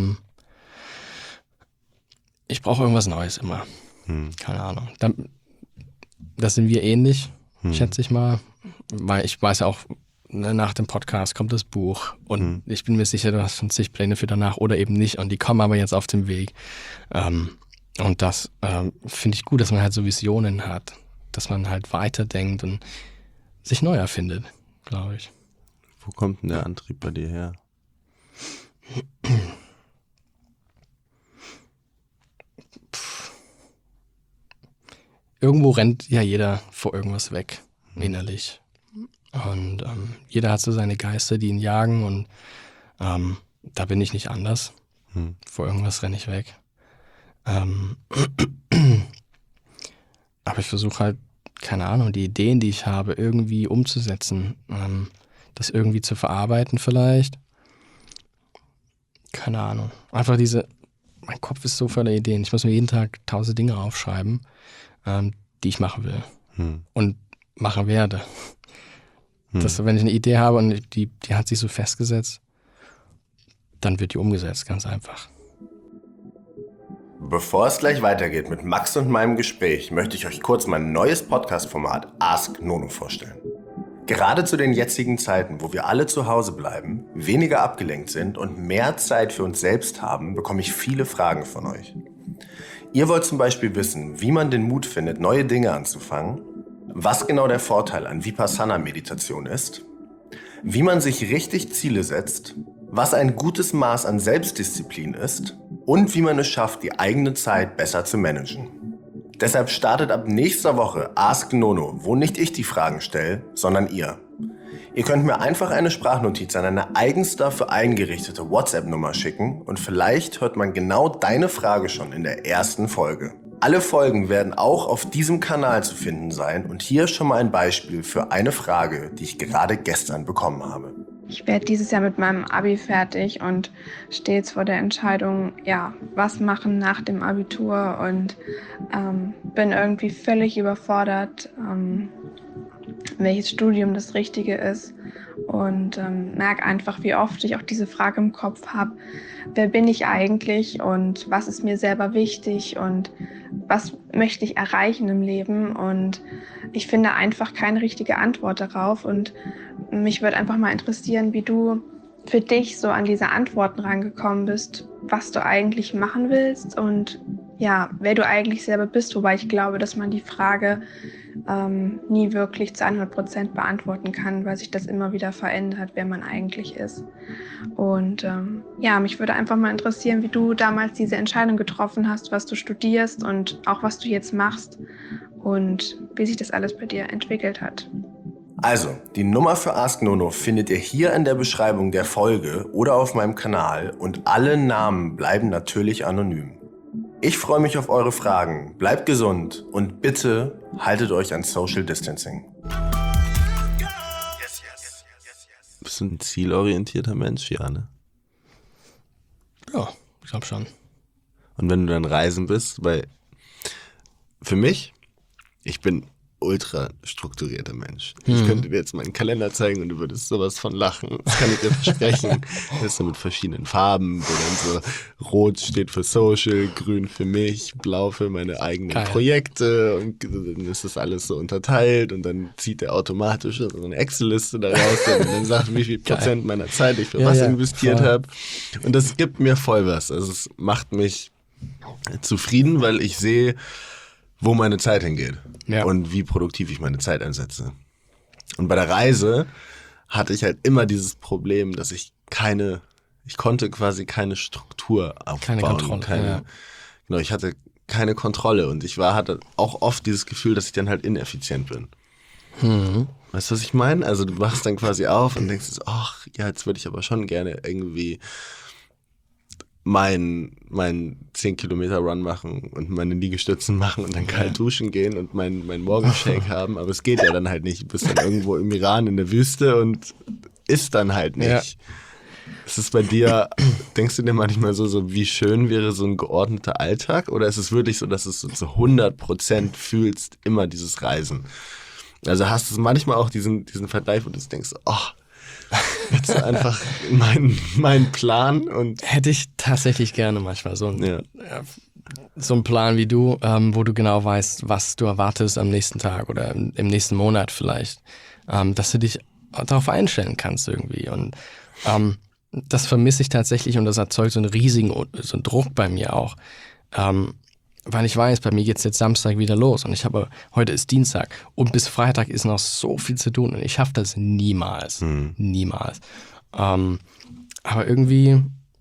ich brauche irgendwas Neues immer. Keine Ahnung. Da sind wir ähnlich, schätze ich mal. Weil ich weiß ja auch, nach dem Podcast kommt das Buch und ich bin mir sicher, du hast schon zig Pläne für danach oder eben nicht und die kommen aber jetzt auf den Weg. Und das finde ich gut, dass man halt so Visionen hat, dass man halt weiterdenkt und sich neu erfindet, glaube ich. Wo kommt denn der Antrieb bei dir her? Irgendwo rennt ja jeder vor irgendwas weg, innerlich. Und jeder hat so seine Geister, die ihn jagen und da bin ich nicht anders. Vor irgendwas renne ich weg. Aber ich versuche halt, keine Ahnung, die Ideen, die ich habe, irgendwie umzusetzen. Das irgendwie zu verarbeiten vielleicht. Keine Ahnung. Einfach mein Kopf ist so voller Ideen. Ich muss mir jeden Tag 1000 Dinge aufschreiben, die ich machen will und machen werde. Dass, wenn ich eine Idee habe und die hat sich so festgesetzt, dann wird die umgesetzt, ganz einfach. Bevor es gleich weitergeht mit Max und meinem Gespräch, möchte ich euch kurz mein neues Podcast-Format Ask Nono vorstellen. Gerade zu den jetzigen Zeiten, wo wir alle zu Hause bleiben, weniger abgelenkt sind und mehr Zeit für uns selbst haben, bekomme ich viele Fragen von euch. Ihr wollt zum Beispiel wissen, wie man den Mut findet, neue Dinge anzufangen, was genau der Vorteil an Vipassana-Meditation ist, wie man sich richtig Ziele setzt, was ein gutes Maß an Selbstdisziplin ist und wie man es schafft, die eigene Zeit besser zu managen. Deshalb startet ab nächster Woche Ask Nono, wo nicht ich die Fragen stelle, sondern ihr. Ihr könnt mir einfach eine Sprachnotiz an eine eigens dafür eingerichtete WhatsApp-Nummer schicken und vielleicht hört man genau deine Frage schon in der ersten Folge. Alle Folgen werden auch auf diesem Kanal zu finden sein und hier schon mal ein Beispiel für eine Frage, die ich gerade gestern bekommen habe. Ich werde dieses Jahr mit meinem Abi fertig und stehe jetzt vor der Entscheidung, ja, was machen nach dem Abitur und bin irgendwie völlig überfordert, welches Studium das Richtige ist und merke einfach, wie oft ich auch diese Frage im Kopf habe, wer bin ich eigentlich und was ist mir selber wichtig und was möchte ich erreichen im Leben, und ich finde einfach keine richtige Antwort darauf, und mich würde einfach mal interessieren, wie du für dich so an diese Antworten rangekommen bist, was du eigentlich machen willst und ja, wer du eigentlich selber bist, wobei ich glaube, dass man die Frage nie wirklich zu 100% beantworten kann, weil sich das immer wieder verändert, wer man eigentlich ist. Und ja, mich würde einfach mal interessieren, wie du damals diese Entscheidung getroffen hast, was du studierst und auch was du jetzt machst und wie sich das alles bei dir entwickelt hat. Also, die Nummer für Ask Nono findet ihr hier in der Beschreibung der Folge oder auf meinem Kanal und alle Namen bleiben natürlich anonym. Ich freue mich auf eure Fragen, bleibt gesund und bitte haltet euch an Social Distancing. Bist du ein zielorientierter Mensch, ja, ne? Ja, ich glaube schon. Und wenn du dann reisen bist, weil für mich, ich bin ultra strukturierter Mensch. Ich könnte dir jetzt meinen Kalender zeigen und du würdest sowas von lachen. Das kann ich dir versprechen. Das ist so mit verschiedenen Farben, wo dann so rot steht für Social, grün für mich, blau für meine eigenen Projekte, und dann ist das alles so unterteilt und dann zieht der automatisch so eine Excel-Liste daraus und dann sagt, wie viel Prozent meiner Zeit ich für was investiert habe. Und das gibt mir voll was. Also es macht mich zufrieden, weil ich sehe, wo meine Zeit hingeht und wie produktiv ich meine Zeit einsetze. Und bei der Reise hatte ich halt immer dieses Problem, dass ich konnte quasi keine Struktur aufbauen. Keine Kontrolle. Genau, ich hatte keine Kontrolle und hatte auch oft dieses Gefühl, dass ich dann halt ineffizient bin. Weißt du, was ich meine? Also du wachst dann quasi auf und denkst, ach, ja, jetzt würde ich aber schon gerne irgendwie mein 10 Kilometer Run machen und meine Liegestützen machen und dann kalt duschen gehen und mein Morgenshake haben, aber es geht ja dann halt nicht. Du bist dann irgendwo im Iran in der Wüste und isst dann halt nicht. Ja. Ist es bei dir, denkst du dir manchmal so, wie schön wäre so ein geordneter Alltag, oder ist es wirklich so, dass du es so zu 100% fühlst, immer dieses Reisen? Also hast du manchmal auch diesen Vergleich, wo du denkst, jetzt einfach mein Plan, und hätte ich tatsächlich gerne manchmal so einen Plan wie du, wo du genau weißt, was du erwartest am nächsten Tag oder im nächsten Monat vielleicht, dass du dich darauf einstellen kannst irgendwie, und das vermisse ich tatsächlich, und das erzeugt so einen Druck bei mir auch, weil ich weiß, bei mir geht's jetzt Samstag wieder los und heute ist Dienstag und bis Freitag ist noch so viel zu tun und ich schaffe das niemals. Niemals. Aber irgendwie,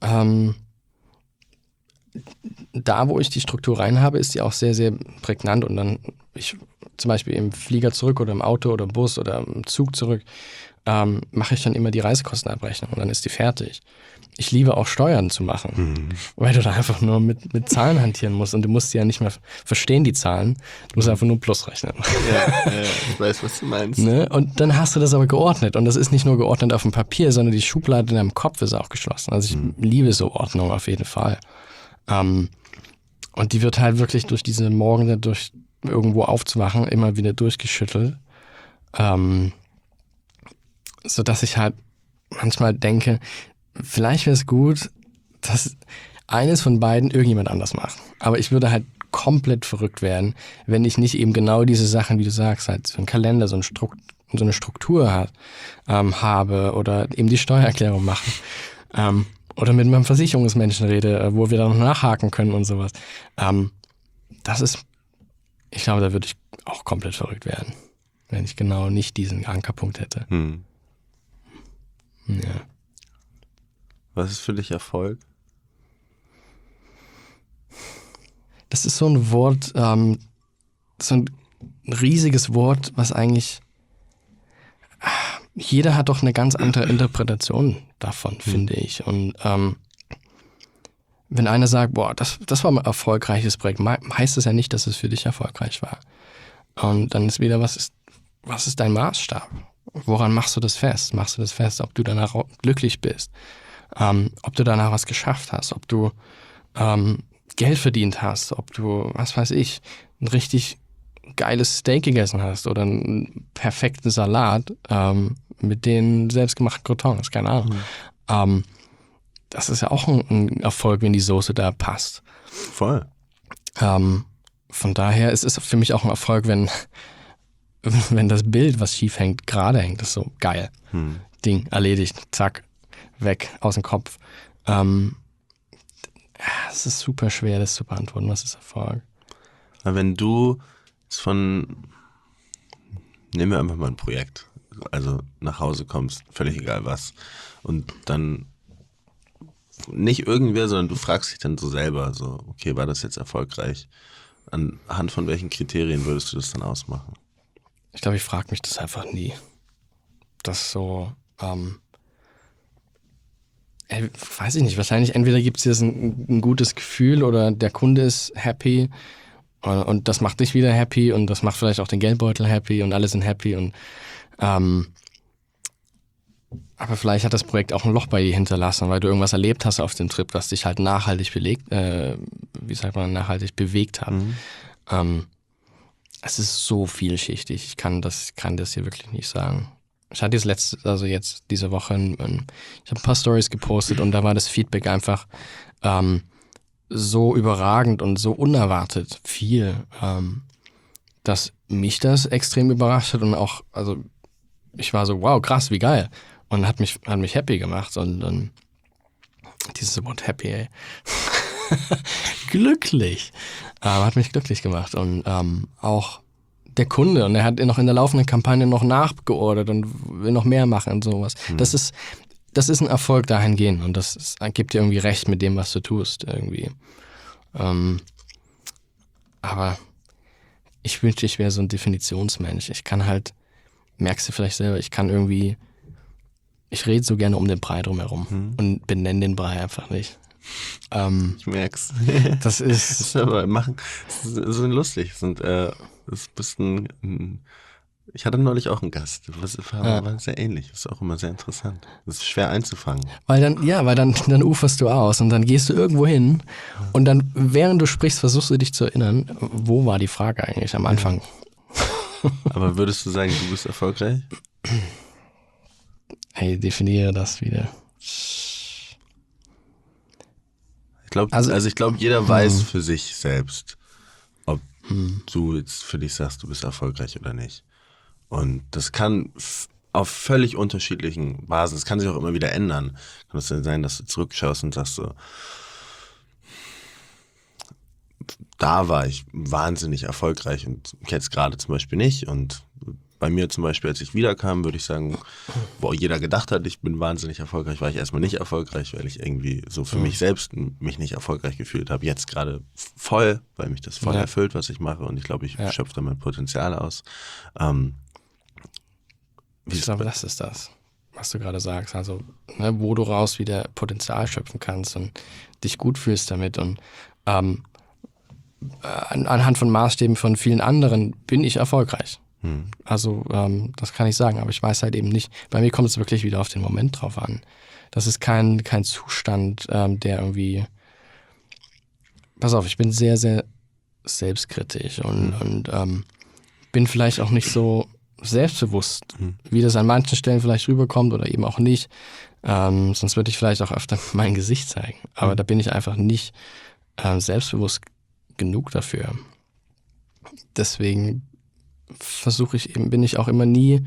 da wo ich die Struktur rein habe, ist die auch sehr, sehr prägnant, und dann, zum Beispiel im Flieger zurück oder im Auto oder im Bus oder im Zug zurück, mache ich dann immer die Reisekostenabrechnung und dann ist die fertig. Ich liebe auch Steuern zu machen, weil du da einfach nur mit Zahlen hantieren musst und du musst ja nicht mehr verstehen, die Zahlen. Du musst einfach nur Plus rechnen. Ja, ich weiß, was du meinst. Ne? Und dann hast du das aber geordnet, und das ist nicht nur geordnet auf dem Papier, sondern die Schublade in deinem Kopf ist auch geschlossen. Also ich liebe so Ordnung auf jeden Fall. Und die wird halt wirklich durch diese Morgen, durch irgendwo aufzuwachen, immer wieder durchgeschüttelt. Sodass ich halt manchmal denke, vielleicht wäre es gut, dass eines von beiden irgendjemand anders macht. Aber ich würde halt komplett verrückt werden, wenn ich nicht eben genau diese Sachen, wie du sagst, halt so einen Kalender, so eine Struktur habe oder eben die Steuererklärung machen. Oder mit meinem Versicherungsmenschen rede, wo wir dann noch nachhaken können und sowas. Ich glaube, da würde ich auch komplett verrückt werden, wenn ich genau nicht diesen Ankerpunkt hätte. Ja. Was ist für dich Erfolg? Das ist so ein Wort, so ein riesiges Wort, was eigentlich jeder hat doch eine ganz andere Interpretation davon, finde ich. Und wenn einer sagt, boah, das war ein erfolgreiches Projekt, heißt das ja nicht, dass es für dich erfolgreich war. Und dann ist wieder, was ist dein Maßstab? Woran machst du das fest? Machst du das fest, ob du danach glücklich bist? Ob du danach was geschafft hast? Ob du Geld verdient hast? Ob du, was weiß ich, ein richtig geiles Steak gegessen hast oder einen perfekten Salat mit den selbstgemachten Croutons, keine Ahnung. Das ist ja auch ein Erfolg, wenn die Soße da passt. Voll. Von daher ist es für mich auch ein Erfolg, wenn das Bild, was schief hängt, gerade hängt. Das ist so geil. Ding, erledigt, zack, weg, aus dem Kopf. Es ist super schwer, das zu beantworten. Was ist Erfolg? Aber wenn du nehmen wir einfach mal ein Projekt, also nach Hause kommst, völlig egal was, und dann nicht irgendwer, sondern du fragst dich dann so selber, so, okay, war das jetzt erfolgreich? Anhand von welchen Kriterien würdest du das dann ausmachen? Ich glaube, ich frage mich das einfach nie. Das ist so, weiß ich nicht, wahrscheinlich entweder gibt es jetzt ein gutes Gefühl oder der Kunde ist happy und das macht dich wieder happy und das macht vielleicht auch den Geldbeutel happy und alle sind happy und aber vielleicht hat das Projekt auch ein Loch bei dir hinterlassen, weil du irgendwas erlebt hast auf dem Trip, was dich halt nachhaltig nachhaltig bewegt hat. Es ist so vielschichtig. Ich kann das hier wirklich nicht sagen. Ich hatte jetzt diese Woche, ich habe ein paar Stories gepostet und da war das Feedback einfach so überragend und so unerwartet viel, dass mich das extrem überrascht hat und auch, also ich war so, wow, krass, wie geil. Und hat mich happy gemacht und dieses Wort happy, ey. Glücklich. Hat mich glücklich gemacht und auch der Kunde und er hat noch in der laufenden Kampagne noch nachgeordert und will noch mehr machen und sowas. Das ist ein Erfolg dahingehend und das gibt dir irgendwie recht mit dem, was du tust irgendwie. Aber ich wünschte, ich wäre so ein Definitionsmensch. Ich kann halt, merkst du vielleicht selber, ich rede so gerne um den Brei drumherum und benenne den Brei einfach nicht. Ich merk's. Das ist aber so lustig. Ich hatte neulich auch einen Gast. Das war sehr ähnlich. Das ist auch immer sehr interessant. Das ist schwer einzufangen. Weil dann uferst du aus und dann gehst du irgendwo hin und dann, während du sprichst, versuchst du dich zu erinnern, wo war die Frage eigentlich am Anfang? Aber würdest du sagen, du bist erfolgreich? Hey, definiere das wieder. Ich glaube, jeder weiß für sich selbst, ob du jetzt für dich sagst, du bist erfolgreich oder nicht. Und das kann auf völlig unterschiedlichen Basen, es kann sich auch immer wieder ändern. Kann es dann sein, dass du zurückschaust und sagst so, da war ich wahnsinnig erfolgreich und jetzt gerade zum Beispiel nicht. Und bei mir zum Beispiel, als ich wiederkam, würde ich sagen, wo jeder gedacht hat, ich bin wahnsinnig erfolgreich, war ich erstmal nicht erfolgreich, weil ich irgendwie so für mich selbst mich nicht erfolgreich gefühlt habe. Jetzt gerade voll, weil mich das voll erfüllt, was ich mache. Und ich glaube, ich schöpfe da mein Potenzial aus. Ich glaube, das ist das, was du gerade sagst. Also, wo du raus wieder Potenzial schöpfen kannst und dich gut fühlst damit. Und anhand von Maßstäben von vielen anderen bin ich erfolgreich. Also das kann ich sagen, aber ich weiß halt eben nicht. Bei mir kommt es wirklich wieder auf den Moment drauf an. Das ist kein Zustand, der irgendwie... Pass auf, ich bin sehr, sehr selbstkritisch und bin vielleicht auch nicht so selbstbewusst, wie das an manchen Stellen vielleicht rüberkommt oder eben auch nicht. Sonst würde ich vielleicht auch öfter mein Gesicht zeigen. Aber da bin ich einfach nicht selbstbewusst genug dafür. Deswegen bin ich auch immer nie,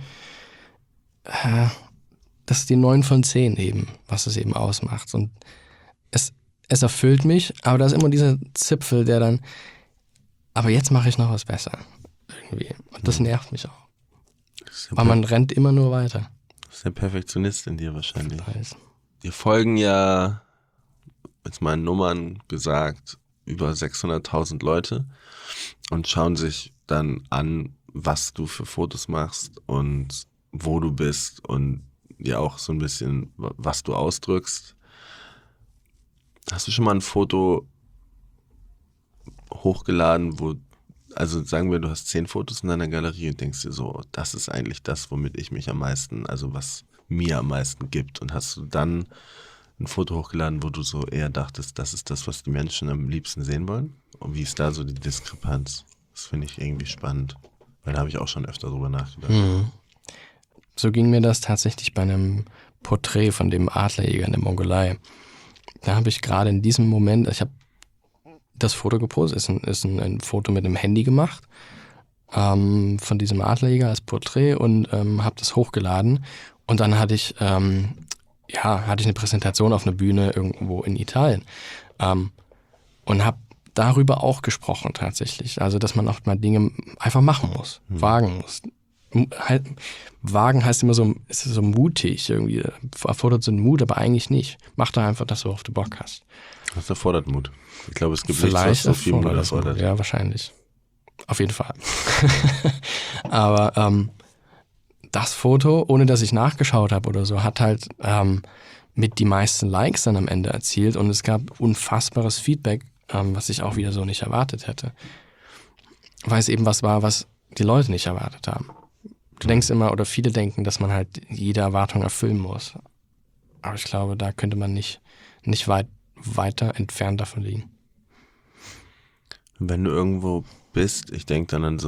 das ist die 9 von 10 eben, was es eben ausmacht. Und es erfüllt mich, aber da ist immer dieser Zipfel, der dann, aber jetzt mache ich noch was besser. Irgendwie. Und das nervt mich auch. Aber man rennt immer nur weiter. Das ist der Perfektionist in dir wahrscheinlich. Dir folgen ja, jetzt mal in Nummern gesagt, über 600.000 Leute und schauen sich dann an, was du für Fotos machst und wo du bist und ja auch so ein bisschen, was du ausdrückst. Hast du schon mal ein Foto hochgeladen, also sagen wir, du hast 10 Fotos in deiner Galerie und denkst dir so, das ist eigentlich das, womit ich mich am meisten, also was mir am meisten gibt. Und hast du dann ein Foto hochgeladen, wo du so eher dachtest, das ist das, was die Menschen am liebsten sehen wollen? Und wie ist da so die Diskrepanz? Das finde ich irgendwie spannend, weil da habe ich auch schon öfter drüber nachgedacht. So ging mir das tatsächlich bei einem Porträt von dem Adlerjäger in der Mongolei. Da habe ich gerade in diesem Moment, ich habe das Foto gepostet, ist ein Foto mit einem Handy gemacht, von diesem Adlerjäger als Porträt und habe das hochgeladen. Und dann hatte ich eine Präsentation auf einer Bühne irgendwo in Italien und habe darüber auch gesprochen tatsächlich. Also, dass man auch mal Dinge einfach machen muss, wagen muss. Wagen heißt immer so, ist so mutig irgendwie, erfordert so einen Mut, aber eigentlich nicht. Mach doch einfach das, worauf du Bock hast. Das erfordert Mut. Ich glaube, es gibt Vielleicht nichts, was so viel Mut erfordert. Ja, wahrscheinlich. Auf jeden Fall. Aber das Foto, ohne dass ich nachgeschaut habe oder so, hat halt mit die meisten Likes dann am Ende erzielt und es gab unfassbares Feedback, was ich auch wieder so nicht erwartet hätte. Weil es eben was war, was die Leute nicht erwartet haben. Du denkst immer, oder viele denken, dass man halt jede Erwartung erfüllen muss. Aber ich glaube, da könnte man nicht weiter entfernt davon liegen. Wenn du irgendwo bist, ich denke dann an so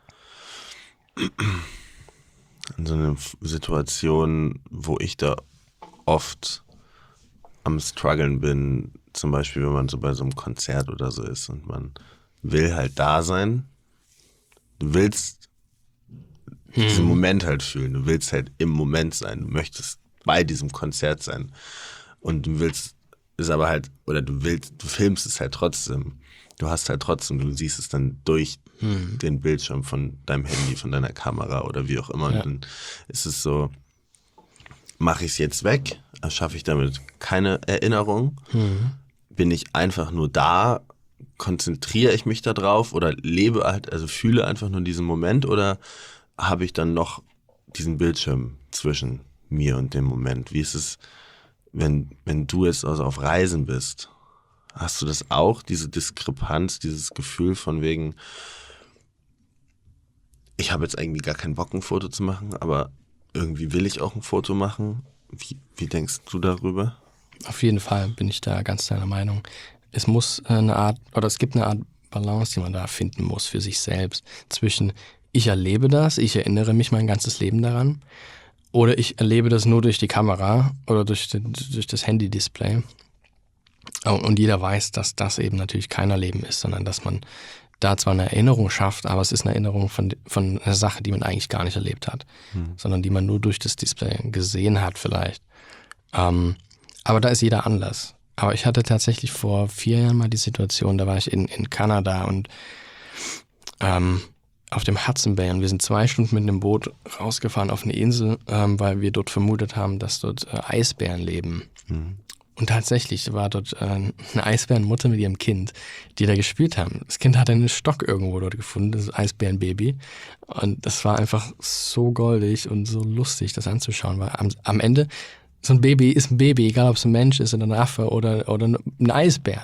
eine Situation, wo ich da oft am struggeln bin, zum Beispiel, wenn man so bei so einem Konzert oder so ist und man will halt da sein. Du willst diesen Moment halt fühlen. Du willst halt im Moment sein. Du möchtest bei diesem Konzert sein. Und du willst es aber halt, oder du filmst es halt trotzdem. Du siehst es dann durch den Bildschirm von deinem Handy, von deiner Kamera oder wie auch immer. Ja. Und dann ist es so, mache ich es jetzt weg? Erschaffe ich damit keine Erinnerung? Bin ich einfach nur da? Konzentriere ich mich da drauf oder lebe halt, also fühle einfach nur diesen Moment oder habe ich dann noch diesen Bildschirm zwischen mir und dem Moment? Wie ist es, wenn du jetzt also auf Reisen bist? Hast du das auch, diese Diskrepanz, dieses Gefühl von wegen, ich habe jetzt irgendwie gar keinen Bock, ein Foto zu machen, aber irgendwie will ich auch ein Foto machen? Wie denkst du darüber? Auf jeden Fall bin ich da ganz deiner Meinung. Es gibt eine Art Balance, die man da finden muss für sich selbst. Zwischen ich erlebe das, ich erinnere mich mein ganzes Leben daran, oder ich erlebe das nur durch die Kamera oder durch das Handy-Display. Und jeder weiß, dass das eben natürlich kein Erleben ist, sondern dass man da zwar eine Erinnerung schafft, aber es ist eine Erinnerung von einer Sache, die man eigentlich gar nicht erlebt hat, sondern die man nur durch das Display gesehen hat vielleicht. Aber da ist jeder anders. Aber ich hatte tatsächlich vor 4 Jahren mal die Situation, da war ich in Kanada und auf dem Hudson Bay und wir sind 2 Stunden mit einem Boot rausgefahren auf eine Insel, weil wir dort vermutet haben, dass dort Eisbären leben. Und tatsächlich war dort eine Eisbärenmutter mit ihrem Kind, die da gespielt haben. Das Kind hat einen Stock irgendwo dort gefunden, das Eisbärenbaby. Und das war einfach so goldig und so lustig, das anzuschauen, weil am Ende so ein Baby ist ein Baby, egal ob es ein Mensch ist oder ein Affe oder ein Eisbär.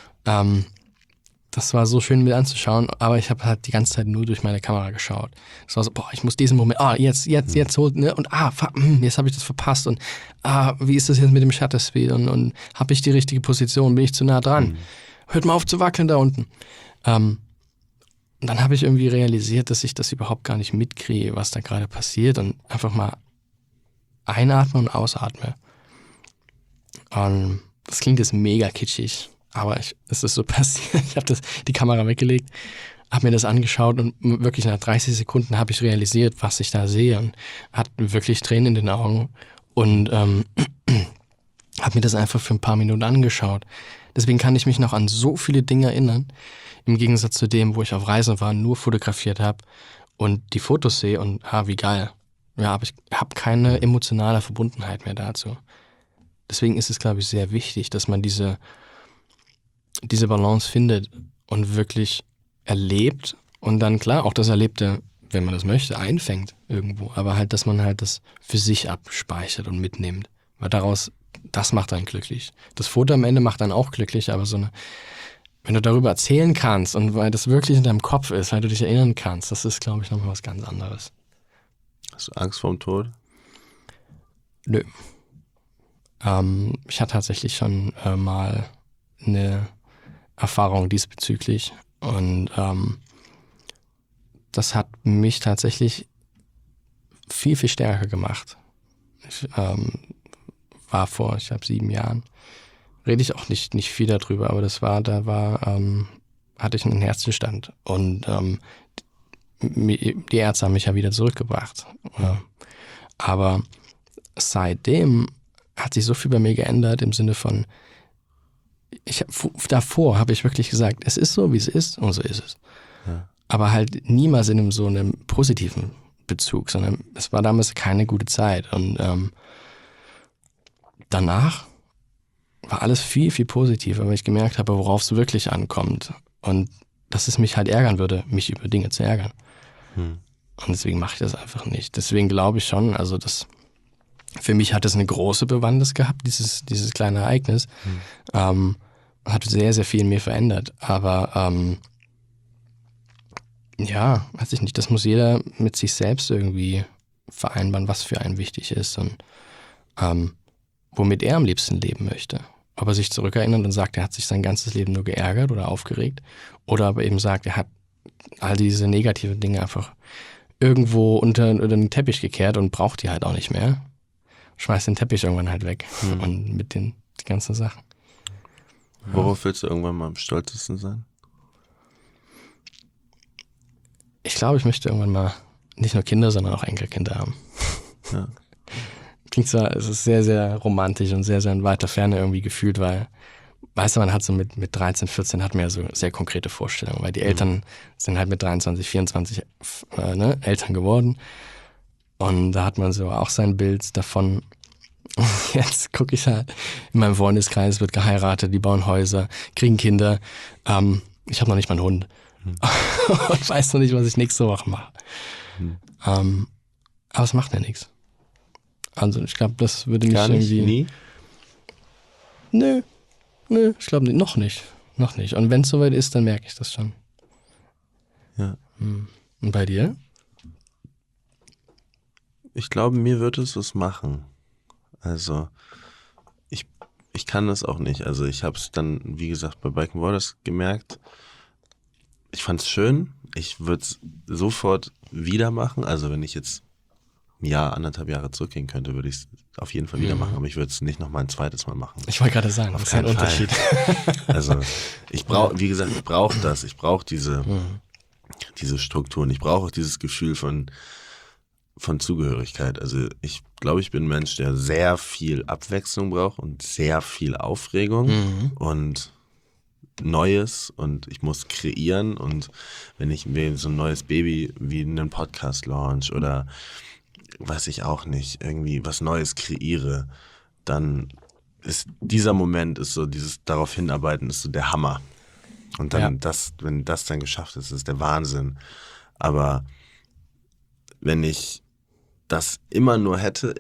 Das war so schön mit anzuschauen, aber ich habe halt die ganze Zeit nur durch meine Kamera geschaut. Es war so, ich muss diesen Moment, jetzt holt, ne? Und jetzt habe ich das verpasst und wie ist das jetzt mit dem Shutter Speed und habe ich die richtige Position, bin ich zu nah dran? Hört mal auf zu wackeln da unten. Und dann habe ich irgendwie realisiert, dass ich das überhaupt gar nicht mitkriege, was da gerade passiert und einfach mal einatme und ausatme. Und das klingt jetzt mega kitschig. Aber es ist so passiert, ich habe die Kamera weggelegt, habe mir das angeschaut und wirklich nach 30 Sekunden habe ich realisiert, was ich da sehe und hatte wirklich Tränen in den Augen und habe mir das einfach für ein paar Minuten angeschaut. Deswegen kann ich mich noch an so viele Dinge erinnern, im Gegensatz zu dem, wo ich auf Reisen war, nur fotografiert habe und die Fotos sehe und wie geil. Ja, aber ich habe keine emotionale Verbundenheit mehr dazu. Deswegen ist es, glaube ich, sehr wichtig, dass man diese Balance findet und wirklich erlebt und dann klar auch das Erlebte, wenn man das möchte, einfängt irgendwo. Aber halt, dass man halt das für sich abspeichert und mitnimmt. Weil daraus, das macht einen glücklich. Das Foto am Ende macht einen auch glücklich, aber wenn du darüber erzählen kannst und weil das wirklich in deinem Kopf ist, weil du dich erinnern kannst, das ist, glaube ich, nochmal was ganz anderes. Hast du Angst vorm Tod? Nö. Ich hatte tatsächlich schon mal eine Erfahrung diesbezüglich und das hat mich tatsächlich viel, viel stärker gemacht. Ich war vor, ich glaube, 7 Jahren. Rede ich auch nicht viel darüber, aber hatte ich einen Herzstillstand und die Ärzte haben mich ja wieder zurückgebracht. Aber seitdem hat sich so viel bei mir geändert im Sinne von, davor habe ich wirklich gesagt, es ist so, wie es ist und so ist es. Ja. Aber halt niemals in so einem positiven Bezug, sondern es war damals keine gute Zeit. Und danach war alles viel, viel positiver, weil ich gemerkt habe, worauf es wirklich ankommt. Und dass es mich halt ärgern würde, mich über Dinge zu ärgern. Und deswegen mache ich das einfach nicht. Deswegen glaube ich schon, also für mich hat es eine große Bewandtnis gehabt, dieses kleine Ereignis. Hat sehr, sehr viel in mir verändert. Aber ja, weiß ich nicht, das muss jeder mit sich selbst irgendwie vereinbaren, was für einen wichtig ist und womit er am liebsten leben möchte. Ob er sich zurückerinnert und sagt, er hat sich sein ganzes Leben nur geärgert oder aufgeregt, oder aber eben sagt, er hat all diese negativen Dinge einfach irgendwo unter den Teppich gekehrt und braucht die halt auch nicht mehr. Schmeißt den Teppich irgendwann halt weg und mit die ganzen Sachen. Worauf willst du irgendwann mal am stolzesten sein? Ich glaube, ich möchte irgendwann mal nicht nur Kinder, sondern auch Enkelkinder haben. Ja. Klingt zwar, es ist sehr, sehr romantisch und sehr, sehr in weiter Ferne irgendwie gefühlt, weil, weißt du, man hat so mit 13, 14 hat man ja so sehr konkrete Vorstellungen, weil die Eltern sind halt mit 23, 24 Eltern geworden und da hat man so auch sein Bild davon. Jetzt gucke ich halt in meinem Freundeskreis, wird geheiratet, die bauen Häuser, kriegen Kinder. Ich habe noch nicht mal einen Hund und weiß noch nicht, was ich nächste Woche mache. Aber es macht mir nichts. Also ich glaube, das würde mich Gar nicht, irgendwie... nie? Nö, ich glaube noch nicht. Und wenn es soweit ist, dann merke ich das schon. Ja. Und bei dir? Ich glaube, mir wird es was machen. Also ich kann das auch nicht. Also ich habe es dann, wie gesagt, bei Bike Warders gemerkt. Ich fand es schön. Ich würde es sofort wieder machen. Also wenn ich jetzt ein Jahr, 1,5 Jahre zurückgehen könnte, würde ich es auf jeden Fall wieder machen. Aber ich würde es nicht nochmal ein zweites Mal machen. Ich wollte gerade sagen, das ist ein Unterschied. Also ich brauche, wie gesagt, ich brauche das. Ich brauche diese Strukturen. Ich brauche auch dieses Gefühl von Zugehörigkeit. Also ich glaube, ich bin ein Mensch, der sehr viel Abwechslung braucht und sehr viel Aufregung und Neues, und ich muss kreieren, und wenn ich mir so ein neues Baby wie einen Podcast-Launch oder weiß ich auch nicht, irgendwie was Neues kreiere, dann ist dieser Moment, ist so dieses darauf hinarbeiten, ist so der Hammer. Und dann wenn das dann geschafft ist, ist der Wahnsinn. Aber wenn ich das immer nur hätte,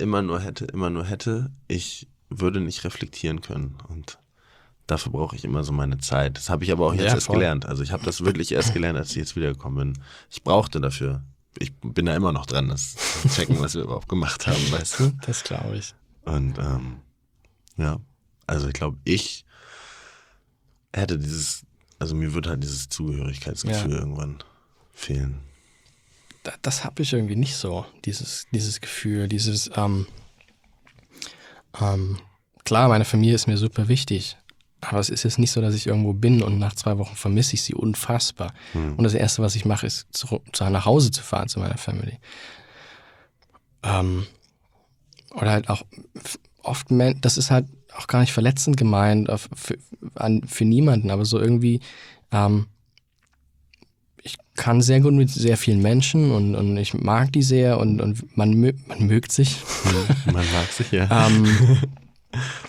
ich würde nicht reflektieren können. Und dafür brauche ich immer so meine Zeit. Das habe ich aber auch jetzt erst gelernt. Also ich habe das wirklich erst gelernt, als ich jetzt wiedergekommen bin. Ich brauchte dafür. Ich bin da immer noch dran, das zu checken, was wir überhaupt gemacht haben, weißt du? Das glaube ich. Und ja, also ich glaube, ich hätte mir würde halt dieses Zugehörigkeitsgefühl irgendwann fehlen. Das habe ich irgendwie nicht so, dieses Gefühl, klar, meine Familie ist mir super wichtig, aber es ist jetzt nicht so, dass ich irgendwo bin und nach 2 Wochen vermisse ich sie unfassbar. Und das Erste, was ich mache, ist nach Hause zu fahren zu meiner Family. Oder halt auch oft, das ist halt auch gar nicht verletzend gemeint für niemanden, aber so irgendwie, ich kann sehr gut mit sehr vielen Menschen und ich mag die sehr und man mögt sich. Man mag sich, ja.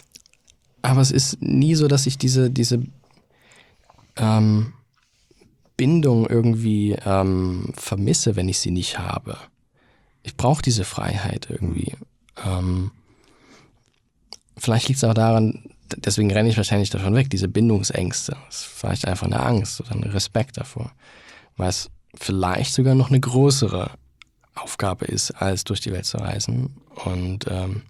Aber es ist nie so, dass ich diese Bindung irgendwie vermisse, wenn ich sie nicht habe. Ich brauche diese Freiheit irgendwie. Vielleicht liegt es auch daran, deswegen renne ich wahrscheinlich davon weg, diese Bindungsängste. Das ist vielleicht einfach eine Angst oder ein Respekt davor. Weil es vielleicht sogar noch eine größere Aufgabe ist, als durch die Welt zu reisen und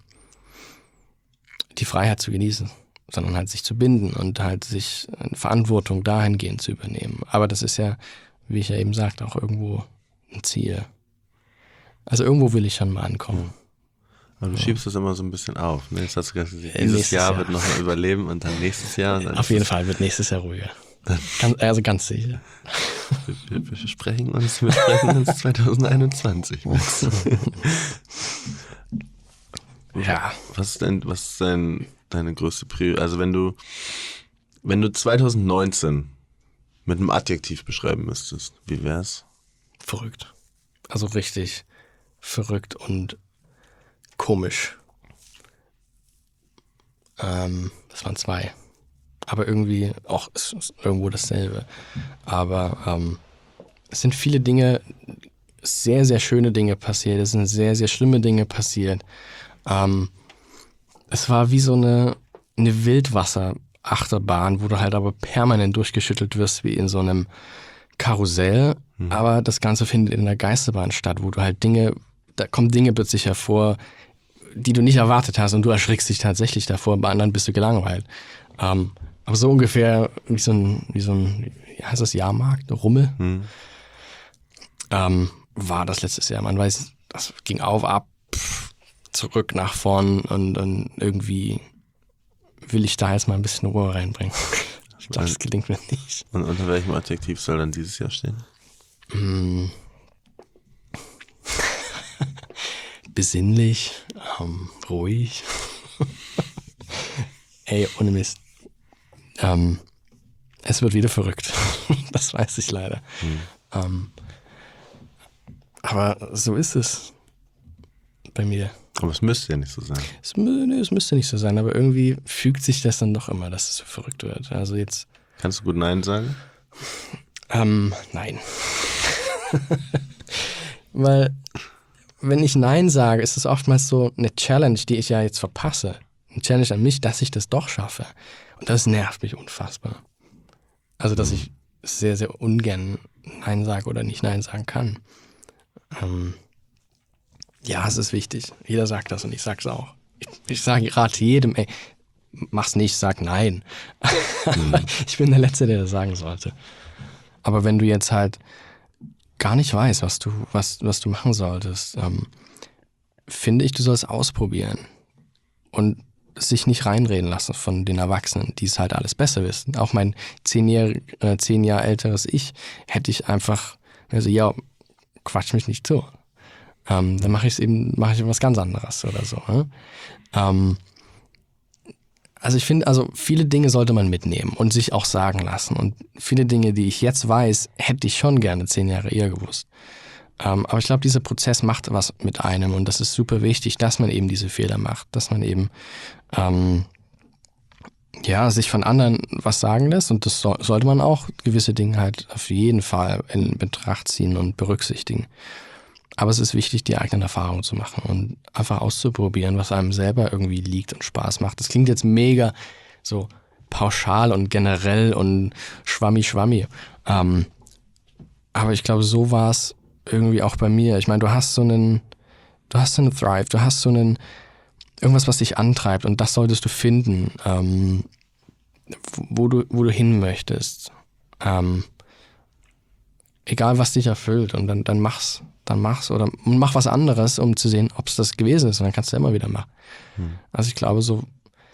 die Freiheit zu genießen, sondern halt sich zu binden und halt sich Verantwortung dahingehend zu übernehmen. Aber das ist ja, wie ich ja eben sagte, auch irgendwo ein Ziel. Also irgendwo will ich schon mal ankommen. Aber du schiebst das immer so ein bisschen auf. Ne? Jetzt hast du gesagt, dieses Jahr wird noch mal überleben und dann nächstes Jahr. Und dann auf jeden Fall wird nächstes Jahr ruhiger. Ganz sicher. Wir sprechen uns 2021. Ja. Was ist deine größte Priorität? Also wenn du 2019 mit einem Adjektiv beschreiben müsstest, wie wär's? Verrückt. Also richtig verrückt und komisch. Das waren 2. Aber irgendwie auch ist irgendwo dasselbe. Aber es sind viele Dinge, sehr, sehr schöne Dinge passiert. Es sind sehr, sehr schlimme Dinge passiert. Es war wie so eine Wildwasser-Achterbahn, wo du halt aber permanent durchgeschüttelt wirst, wie in so einem Karussell. Aber das Ganze findet in der Geisterbahn statt, wo du halt da kommen Dinge plötzlich hervor, die du nicht erwartet hast und du erschrickst dich tatsächlich davor, bei anderen bist du gelangweilt. Aber so ungefähr wie so ein, wie heißt das, Jahrmarkt, Rummel, war das letztes Jahr. Man weiß, das ging auf, ab, zurück, nach vorn und irgendwie will ich da jetzt mal ein bisschen Ruhe reinbringen. Ich glaube, das gelingt mir nicht. Und unter welchem Adjektiv soll dann dieses Jahr stehen? Besinnlich, ruhig. Ey, ohne Mist. Es wird wieder verrückt. Das weiß ich leider. Aber so ist es bei mir. Aber es müsste ja nicht so sein. Es müsste nicht so sein, aber irgendwie fügt sich das dann doch immer, dass es so verrückt wird. Also jetzt. Kannst du gut Nein sagen? Nein. Weil, wenn ich Nein sage, ist es oftmals so eine Challenge, die ich ja jetzt verpasse. Eine Challenge an mich, dass ich das doch schaffe. Und das nervt mich unfassbar. Also, dass ich sehr, sehr ungern Nein sage oder nicht Nein sagen kann. Ja, es ist wichtig. Jeder sagt das und ich sag's auch. Ich sage gerade jedem, ey, mach's nicht, sag nein. Ich bin der Letzte, der das sagen sollte. Aber wenn du jetzt halt gar nicht weißt, was du machen solltest, finde ich, du sollst ausprobieren. Und sich nicht reinreden lassen von den Erwachsenen, die es halt alles besser wissen. Auch mein 10 Jahre älteres Ich hätte ich einfach, also ja, quatsch mich nicht zu. Dann mache ich was ganz anderes oder so. Ne? Also ich finde, viele Dinge sollte man mitnehmen und sich auch sagen lassen. Und viele Dinge, die ich jetzt weiß, hätte ich schon gerne 10 Jahre eher gewusst. Aber ich glaube, dieser Prozess macht was mit einem und das ist super wichtig, dass man eben diese Fehler macht, dass man eben sich von anderen was sagen lässt und das sollte man auch gewisse Dinge halt auf jeden Fall in Betracht ziehen und berücksichtigen. Aber es ist wichtig, die eigenen Erfahrungen zu machen und einfach auszuprobieren, was einem selber irgendwie liegt und Spaß macht. Das klingt jetzt mega so pauschal und generell und schwammi. Aber ich glaube, so war es irgendwie auch bei mir. Ich meine, du hast so einen Thrive, du hast so irgendwas, was dich antreibt und das solltest du finden, wo du hin möchtest. Egal, was dich erfüllt und dann mach's oder mach was anderes, um zu sehen, ob es das gewesen ist und dann kannst du immer wieder machen. Also ich glaube, so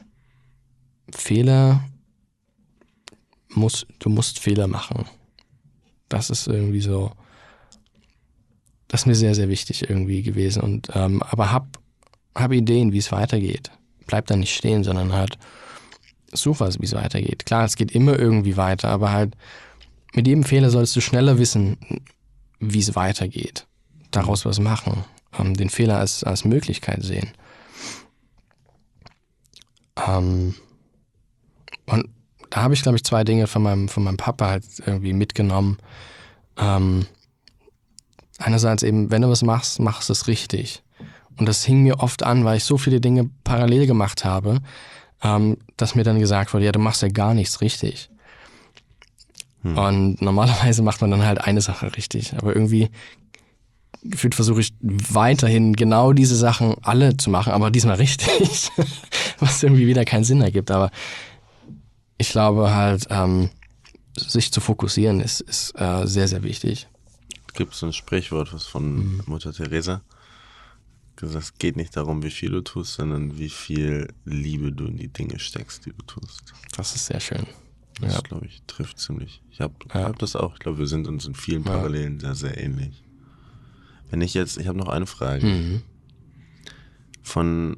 du musst Fehler machen. Das ist irgendwie so, das ist mir sehr, sehr wichtig irgendwie gewesen. Und aber hab Ideen, wie es weitergeht. Bleib da nicht stehen, sondern halt such was, wie es weitergeht. Klar, es geht immer irgendwie weiter, aber halt mit jedem Fehler solltest du schneller wissen, wie es weitergeht. Daraus was machen. Den Fehler als Möglichkeit sehen. Und da habe ich, glaube ich, 2 Dinge von meinem Papa halt irgendwie mitgenommen. Einerseits eben, wenn du was machst, machst du es richtig. Und das hing mir oft an, weil ich so viele Dinge parallel gemacht habe, dass mir dann gesagt wurde, ja, du machst ja gar nichts richtig. Und normalerweise macht man dann halt eine Sache richtig. Aber irgendwie gefühlt versuche ich weiterhin genau diese Sachen alle zu machen, aber diesmal richtig. Was irgendwie wieder keinen Sinn ergibt. Aber ich glaube halt, sich zu fokussieren ist sehr, sehr wichtig. Es gibt so ein Sprichwort, was von Mutter Teresa gesagt, es geht nicht darum, wie viel du tust, sondern wie viel Liebe du in die Dinge steckst, die du tust. Das ist sehr schön. Das, glaube ich, trifft ziemlich. Ich hab das auch. Ich glaube, wir sind uns in vielen Parallelen sehr, sehr ähnlich. Ich habe noch eine Frage. Haben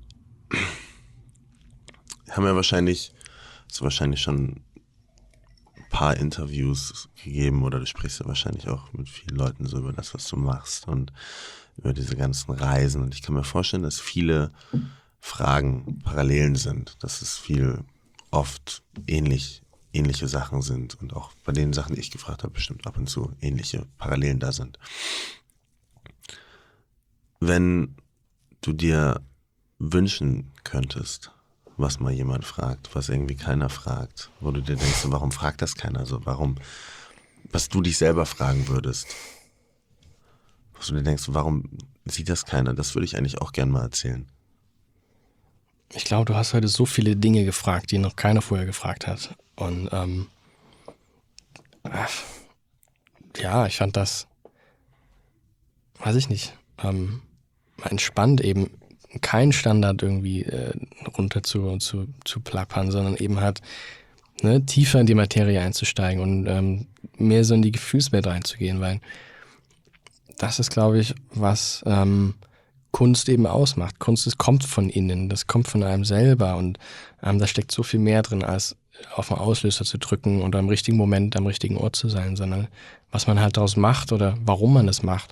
ja wahrscheinlich schon ein paar Interviews gegeben oder du sprichst ja wahrscheinlich auch mit vielen Leuten so über das, was du machst und über diese ganzen Reisen. Und ich kann mir vorstellen, dass viele Fragen Parallelen sind, dass es oft ähnliche Sachen sind und auch bei den Sachen, die ich gefragt habe, bestimmt ab und zu ähnliche Parallelen da sind. Wenn du dir wünschen könntest, was mal jemand fragt, was irgendwie keiner fragt, wo du dir denkst, warum fragt das keiner so? Was du dich selber fragen würdest, was du dir denkst, warum sieht das keiner? Das würde ich eigentlich auch gern mal erzählen. Ich glaube, du hast heute so viele Dinge gefragt, die noch keiner vorher gefragt hat. Und ja, ich fand das, weiß ich nicht, entspannt eben keinen Standard irgendwie runter zu plappern, sondern eben halt tiefer in die Materie einzusteigen und mehr so in die Gefühlswelt reinzugehen, weil das ist, glaube ich, was Kunst eben ausmacht. Kunst, kommt von innen, das kommt von einem selber und da steckt so viel mehr drin, als auf den Auslöser zu drücken und am richtigen Moment am richtigen Ort zu sein, sondern was man halt daraus macht oder warum man es macht.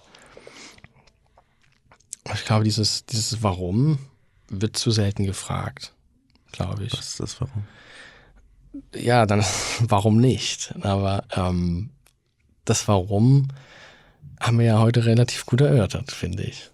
Ich glaube, dieses Warum wird zu selten gefragt, glaube ich. Was ist das Warum? Ja, dann warum nicht? Aber das Warum haben wir ja heute relativ gut erörtert, finde ich.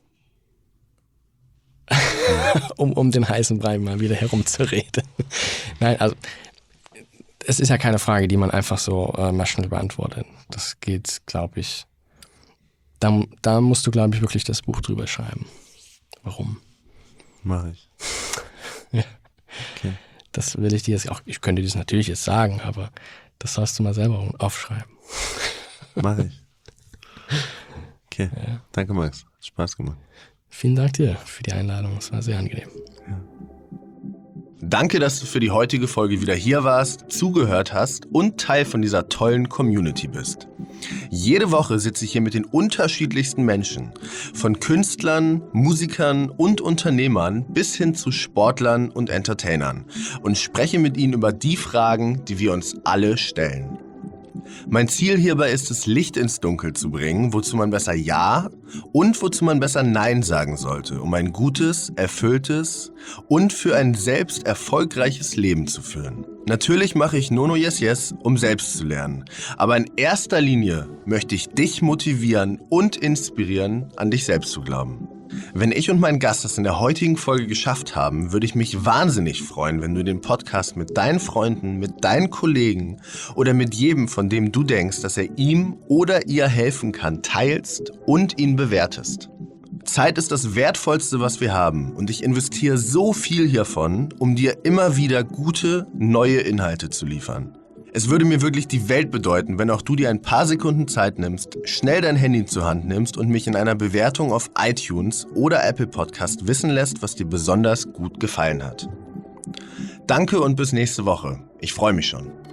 um den heißen Brei mal wieder herumzureden. Nein, also es ist ja keine Frage, die man einfach so mal schnell beantwortet. Das geht, glaube ich, da musst du, glaube ich, wirklich das Buch drüber schreiben. Warum? Mach ich. Ja. Okay. Das will ich dir jetzt auch, ich könnte das natürlich jetzt sagen, aber das sollst du mal selber aufschreiben. Mach ich. Okay, Ja. Danke Max, hat Spaß gemacht. Vielen Dank dir für die Einladung, es war sehr angenehm. Ja. Danke, dass du für die heutige Folge wieder hier warst, zugehört hast und Teil von dieser tollen Community bist. Jede Woche sitze ich hier mit den unterschiedlichsten Menschen, von Künstlern, Musikern und Unternehmern bis hin zu Sportlern und Entertainern und spreche mit ihnen über die Fragen, die wir uns alle stellen. Mein Ziel hierbei ist es, Licht ins Dunkel zu bringen, wozu man besser Ja und wozu man besser Nein sagen sollte, um ein gutes, erfülltes und für ein selbst erfolgreiches Leben zu führen. Natürlich mache ich Nono Yes Yes, um selbst zu lernen. Aber in erster Linie möchte ich dich motivieren und inspirieren, an dich selbst zu glauben. Wenn ich und mein Gast das in der heutigen Folge geschafft haben, würde ich mich wahnsinnig freuen, wenn du den Podcast mit deinen Freunden, mit deinen Kollegen oder mit jedem, von dem du denkst, dass er ihm oder ihr helfen kann, teilst und ihn bewertest. Zeit ist das Wertvollste, was wir haben, und ich investiere so viel hiervon, um dir immer wieder gute, neue Inhalte zu liefern. Es würde mir wirklich die Welt bedeuten, wenn auch du dir ein paar Sekunden Zeit nimmst, schnell dein Handy zur Hand nimmst und mich in einer Bewertung auf iTunes oder Apple Podcast wissen lässt, was dir besonders gut gefallen hat. Danke und bis nächste Woche. Ich freue mich schon.